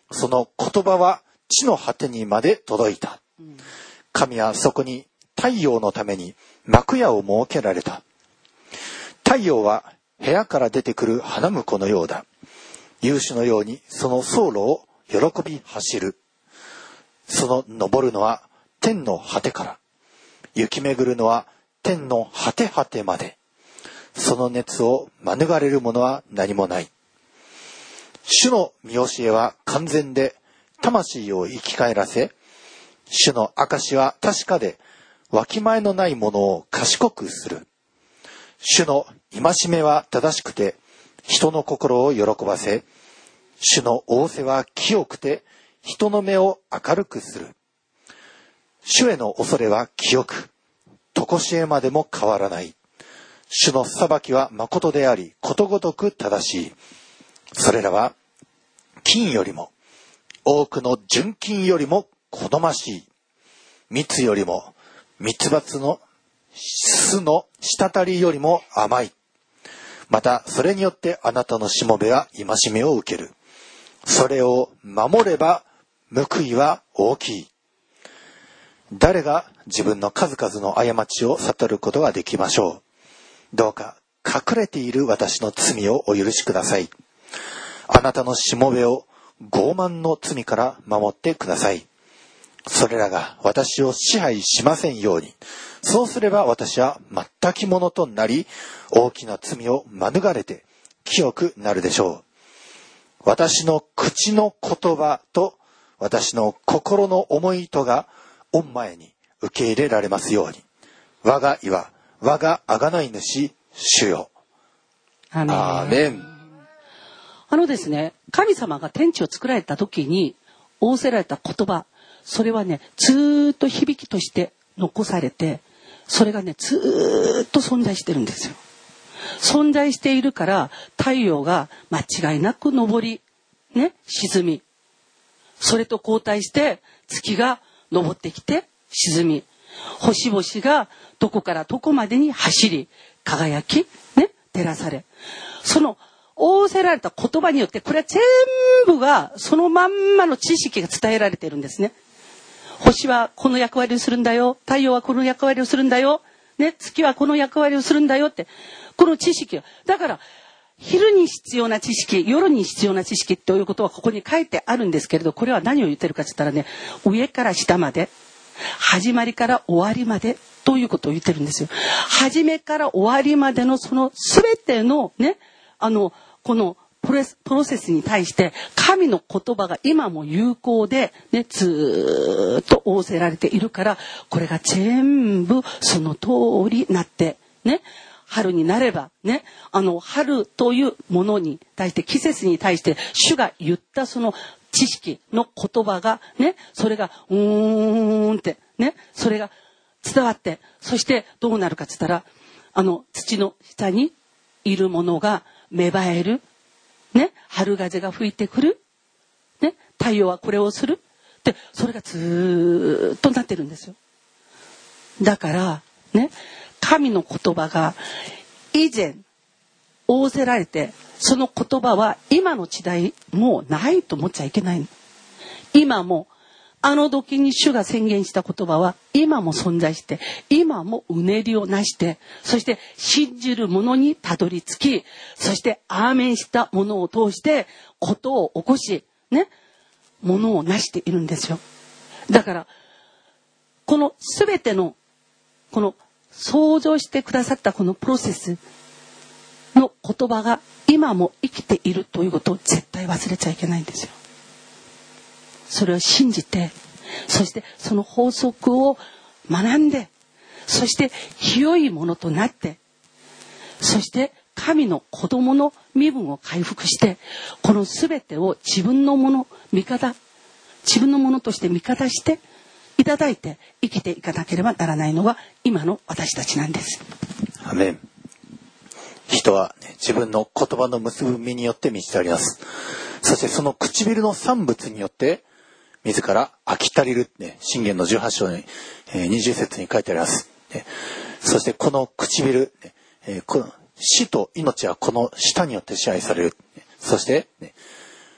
その言葉は地の果てにまで届いた。神はそこに太陽のために幕屋を設けられた。太陽は部屋から出てくる花婿のようだ。勇士のようにその走路を喜び走る。その登るのは天の果てから。行き巡るのは天の果て果てまで。その熱を免れるものは何もない。主の見教えは完全で、魂を生き返らせ、主の証は確かで、わきまえのないものを賢くする。主の戒めは正しくて、人の心を喜ばせ、主の仰せは清くて、人の目を明るくする。主への恐れは清く、とこしえまでも変わらない。主の裁きは誠であり、ことごとく正しい。それらは、金よりも、多くの純金よりも好ましい。蜜よりも、蜜蜂の巣の滴りよりも甘い。また、それによってあなたのしもべは戒めを受ける。それを守れば、報いは大きい。誰が自分の数々の過ちを悟ることができましょう。どうか隠れている私の罪をお許しください。あなたのしもべを傲慢の罪から守ってください。それらが私を支配しませんように。そうすれば私は全き者となり、大きな罪を免れて清くなるでしょう。私の口の言葉と私の心の思いとが御前に受け入れられますように。我が岩、我が贖い主、主よ。 アーメン。ですね、神様が天地を作られた時に仰せられた言葉、それはね、ずーっと響きとして残されて、それがね、ずーっと存在してるんですよ。存在しているから、太陽が間違いなく昇り、ね、沈み、それと交代して月が昇ってきて沈み、星々がどこからどこまでに走り、輝き、ね、照らされ、その仰せられた言葉によって、これは全部がそのまんまの知識が伝えられているんですね。星はこの役割をするんだよ、太陽はこの役割をするんだよ、ね、月はこの役割をするんだよって、この知識だから、昼に必要な知識、夜に必要な知識ということはここに書いてあるんですけれど、これは何を言ってるかって言ったらね、上から下まで、始まりから終わりまでということを言ってるんですよ。始めから終わりまでのその全てのね、このプロセスに対して神の言葉が今も有効で、ね、ずっと仰せられているから、これが全部その通りになってね、春になればね、春というものに対して、季節に対して主が言ったその知識の言葉がね、それがってね、それが伝わって、そしてどうなるかって言ったら、土の下にいるものが芽生える、ね、春風が吹いてくる、ね、太陽はこれをするで、それがずーっとなってるんですよ。だからね、神の言葉が以前仰せられて、その言葉は今の時代もうないと思っちゃいけないの。今も時に主が宣言した言葉は今も存在して、今もうねりをなして、そして信じる者にたどり着き、そしてアーメンしたものを通してことを起こしね、ものをなしているんですよ。だからこの全てのこの想像してくださったこのプロセスの言葉が今も生きているということを絶対忘れちゃいけないんですよ。それを信じて、そしてその法則を学んで、そして清いものとなって、そして神の子供の身分を回復して、この全てを自分のものとして味方していただいて生きていかなければならないのは今の私たちなんです。 アメン。人は、ね、自分の言葉の結ぶ身によって満ちております。そしてその唇の産物によって自ら飽き足りる、ね、箴言の18章に、20節に書いてあります、ね、そしてこの唇、ね、この死と命はこの舌によって支配される。そして、ね、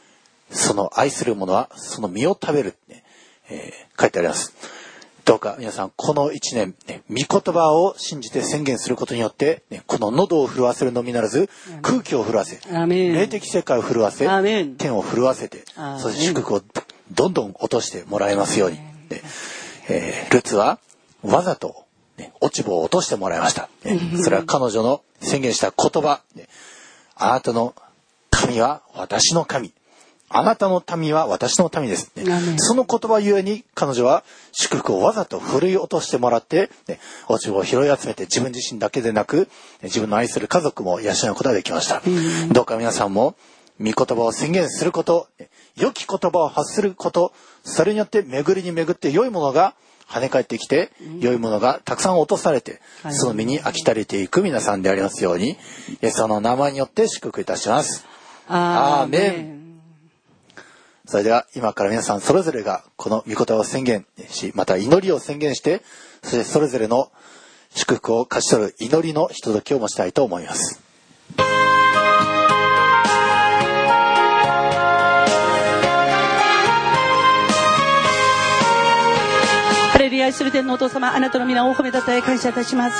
その愛する者はその実を食べる、書いてあります。どうか皆さんこの一年、御言葉を信じて宣言することによって、この喉を震わせるのみならず空気を震わせ、霊的世界を震わせ、天を震わせて、そして祝福をどんどん落としてもらえますように。ルツはわざと、落ち葉を落としてもらいました。それは彼女の宣言した言葉。あなたの神は私の神。あなたの民は私の民です。その言葉ゆえに彼女は祝福をわざと振り落としてもらって、落ち葉を拾い集めて自分自身だけでなく自分の愛する家族も養うことができました。どうか皆さんも御言葉を宣言すること、良き言葉を発すること、それによって巡りに巡って良いものが跳ね返ってきて、良いものがたくさん落とされて、その身に飽き足れていく皆さんでありますように、イエスの名前によって祝福いたします。アーメン。それでは今から皆さんそれぞれがこの御言葉を宣言し、また祈りを宣言して、そしてそれぞれの祝福を勝ち取る祈りのひとときを持ちたいと思います。 ハレルヤ、愛する天のお父様、あなたの皆を褒めたたえ感謝いたします。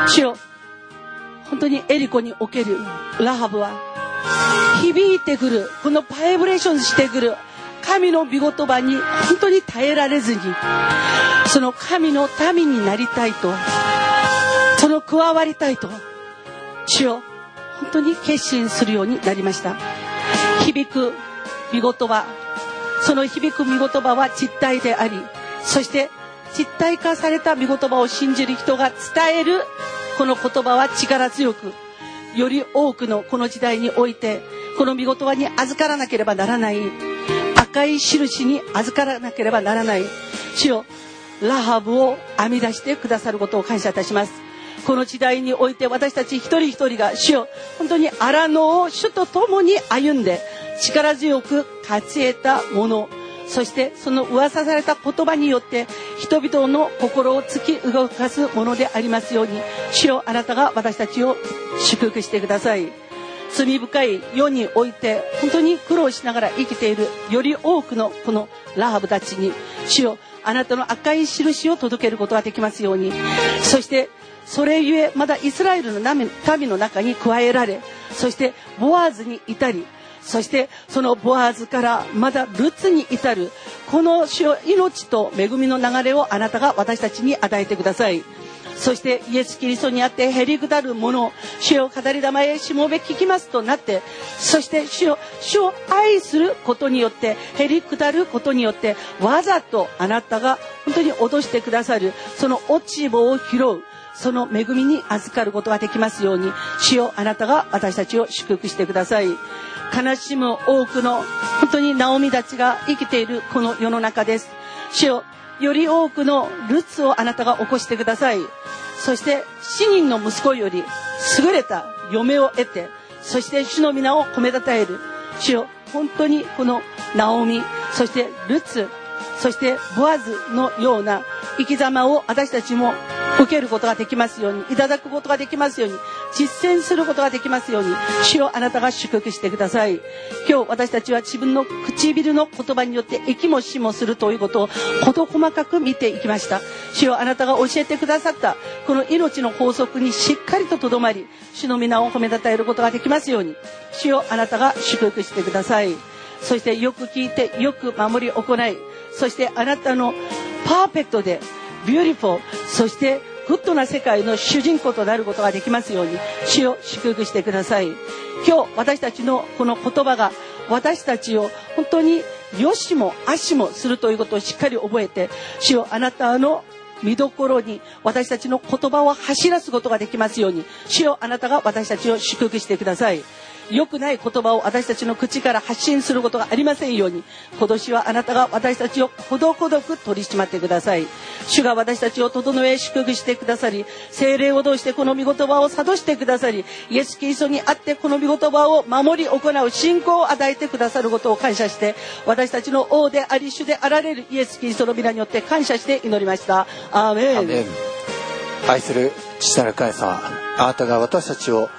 主よ、本当にエリコにおけるラハブは響いてくる、このバイブレーションしてくる神の御言葉に本当に耐えられずに、その神の民になりたいと、その加わりたいと、主よ本当に決心するようになりました。響く御言葉、その響く御言葉は実体であり、そして実体化された御言葉を信じる人が伝えるこの言葉は力強く、より多くのこの時代においてこの御言葉に預からなければならない、赤い印に預からなければならない、主よラハブを編み出してくださることを感謝いたします。この時代において私たち一人一人が主よ本当に荒野を主と共に歩んで力強く勝ち得たもの、そしてその噂された言葉によって人々の心を突き動かすものでありますように、主よあなたが私たちを祝福してください。罪深い世において本当に苦労しながら生きているより多くのこのラハブたちに、主よあなたの赤い印を届けることができますように、そしてそれゆえまだイスラエルの民の中に加えられ、そしてボアーズに至り、そしてそのボアーズからまだルツに至るこの命と恵みの流れをあなたが私たちに与えてください。そしてイエス・キリストにあってへりくだるもの、主を語り玉へしもべ聞きますとなって、そして主を愛することによってへりくだることによってわざとあなたが本当に脅してくださるその落ち葉を拾うその恵みに預かることができますように、主よあなたが私たちを祝福してください。悲しむ多くの本当にナオミたちが生きているこの世の中です。主よより多くのルツをあなたが起こしてください。そして7人の息子より優れた嫁を得て、そして主の皆を褒めたたえる主よ、本当にこのナオミ、そしてルツ、そしてボアズのような生き様を私たちも受けることができますように、いただくことができますように、実践することができますように、主よあなたが祝福してください。今日私たちは自分の唇の言葉によって息も死もするということを事細かく見ていきました。主よあなたが教えてくださったこの命の法則にしっかりととどまり、主の皆を褒めたたえることができますように、主よあなたが祝福してください。そしてよく聞いてよく守り行い、そしてあなたのパーフェクトでビューティフル、そしてグッドな世界の主人公となることができますように、主を祝福してください。今日私たちのこの言葉が私たちを本当に良しも悪しもするということをしっかり覚えて、主をあなたの見どころに私たちの言葉を走らすことができますように、主よあなたが私たちを祝福してください。良くない言葉を私たちの口から発信することがありませんように、今年はあなたが私たちをほどほどく取り締まってください。主が私たちを整え祝福してくださり、聖霊を通してこの御言葉を諭してくださり、イエス・キリストにあってこの御言葉を守り行う信仰を与えてくださることを感謝して、私たちの王であり主であられるイエス・キリストの皆によって感謝して祈りました。アーメン。 アーメン。愛する父なる神様、あなたが私たちを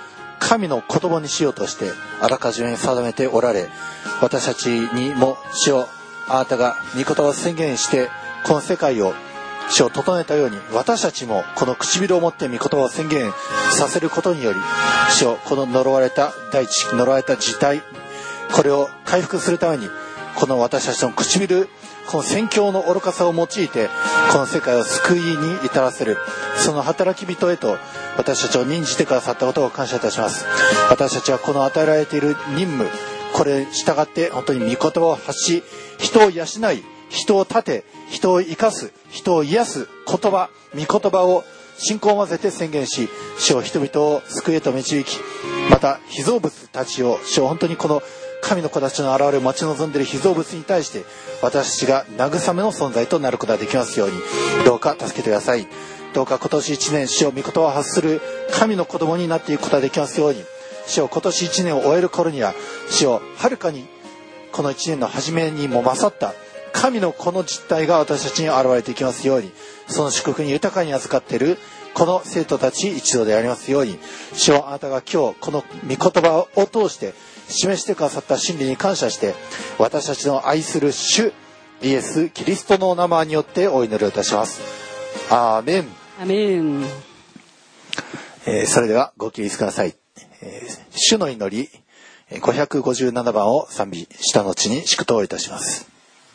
神の子供にしようとしてあらかじめ定めておられ、私たちにも主よ、あなたが御言葉を宣言してこの世界を主を整えたように、私たちもこの唇を持って御言葉を宣言させることにより、主をこの呪われた大地、呪われた事態、これを回復するために、この私たちの唇、この宣教の愚かさを用いてこの世界を救いに至らせる、その働き人へと私たちを任じてくださったことを感謝いたします。私たちはこの与えられている任務、これに従って本当に御言葉を発し、人を養い、人を立て、人を生かす、人を癒す言葉、御言葉を信仰を混ぜて宣言し、主を人々を救いへと導き、また被造物たちを、主を本当にこの神の子たちの現れを待ち望んでいる被造物に対して私たちが慰めの存在となることができますように、どうか助けてください。どうか今年1年、主を御言葉を発する神の子供になっていくことができますように、主を今年1年を終える頃には、主をはるかにこの1年の初めにも勝った神の子の実態が私たちに現れていきますように、その祝福に豊かに預かっているこの生徒たち一同でありますように、主をあなたが今日この御言葉を通して示してくださった真理に感謝して、私たちの愛する主イエス・キリストのお名前によってお祈りをいたします。アーメン。 アメン。 それではご起立ください。主の祈り557番を賛美した後に祝祷いたします。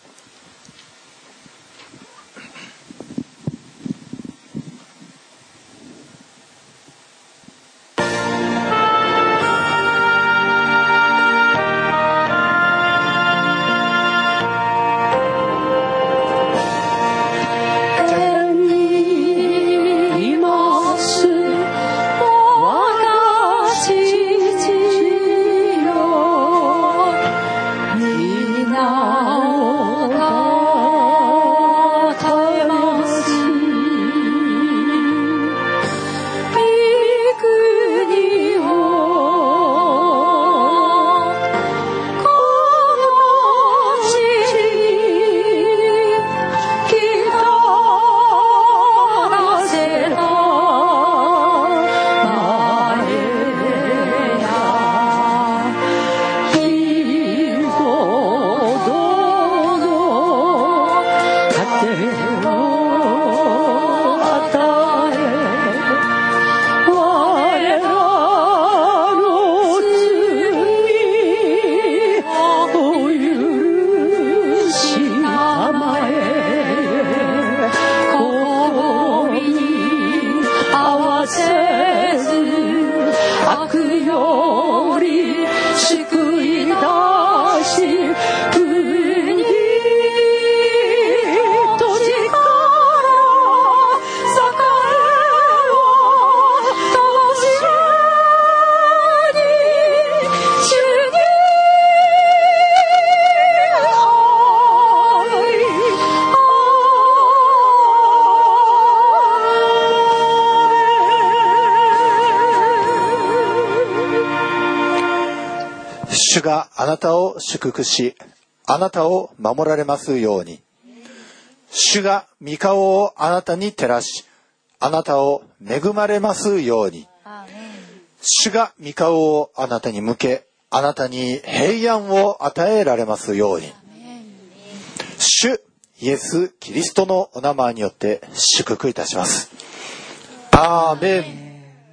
主があなたを祝福し、あなたを守られますように。主が御顔をあなたに照らし、あなたを恵まれますように。主が御顔をあなたに向け、あなたに平安を与えられますように。主イエス・キリストのお名前によって祝福いたします。アーメン。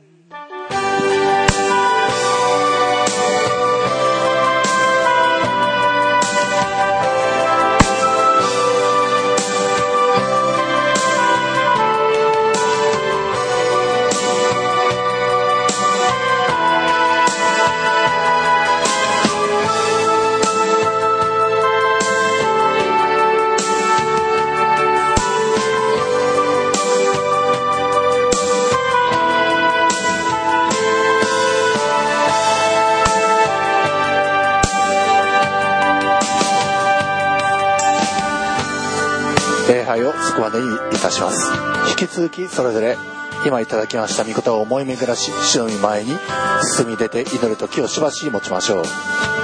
礼拝をそこまでにいたします。引き続きそれぞれ今いただきました御言葉を思い巡らし、主の御前に進み出て祈る時をしばし持ちましょう。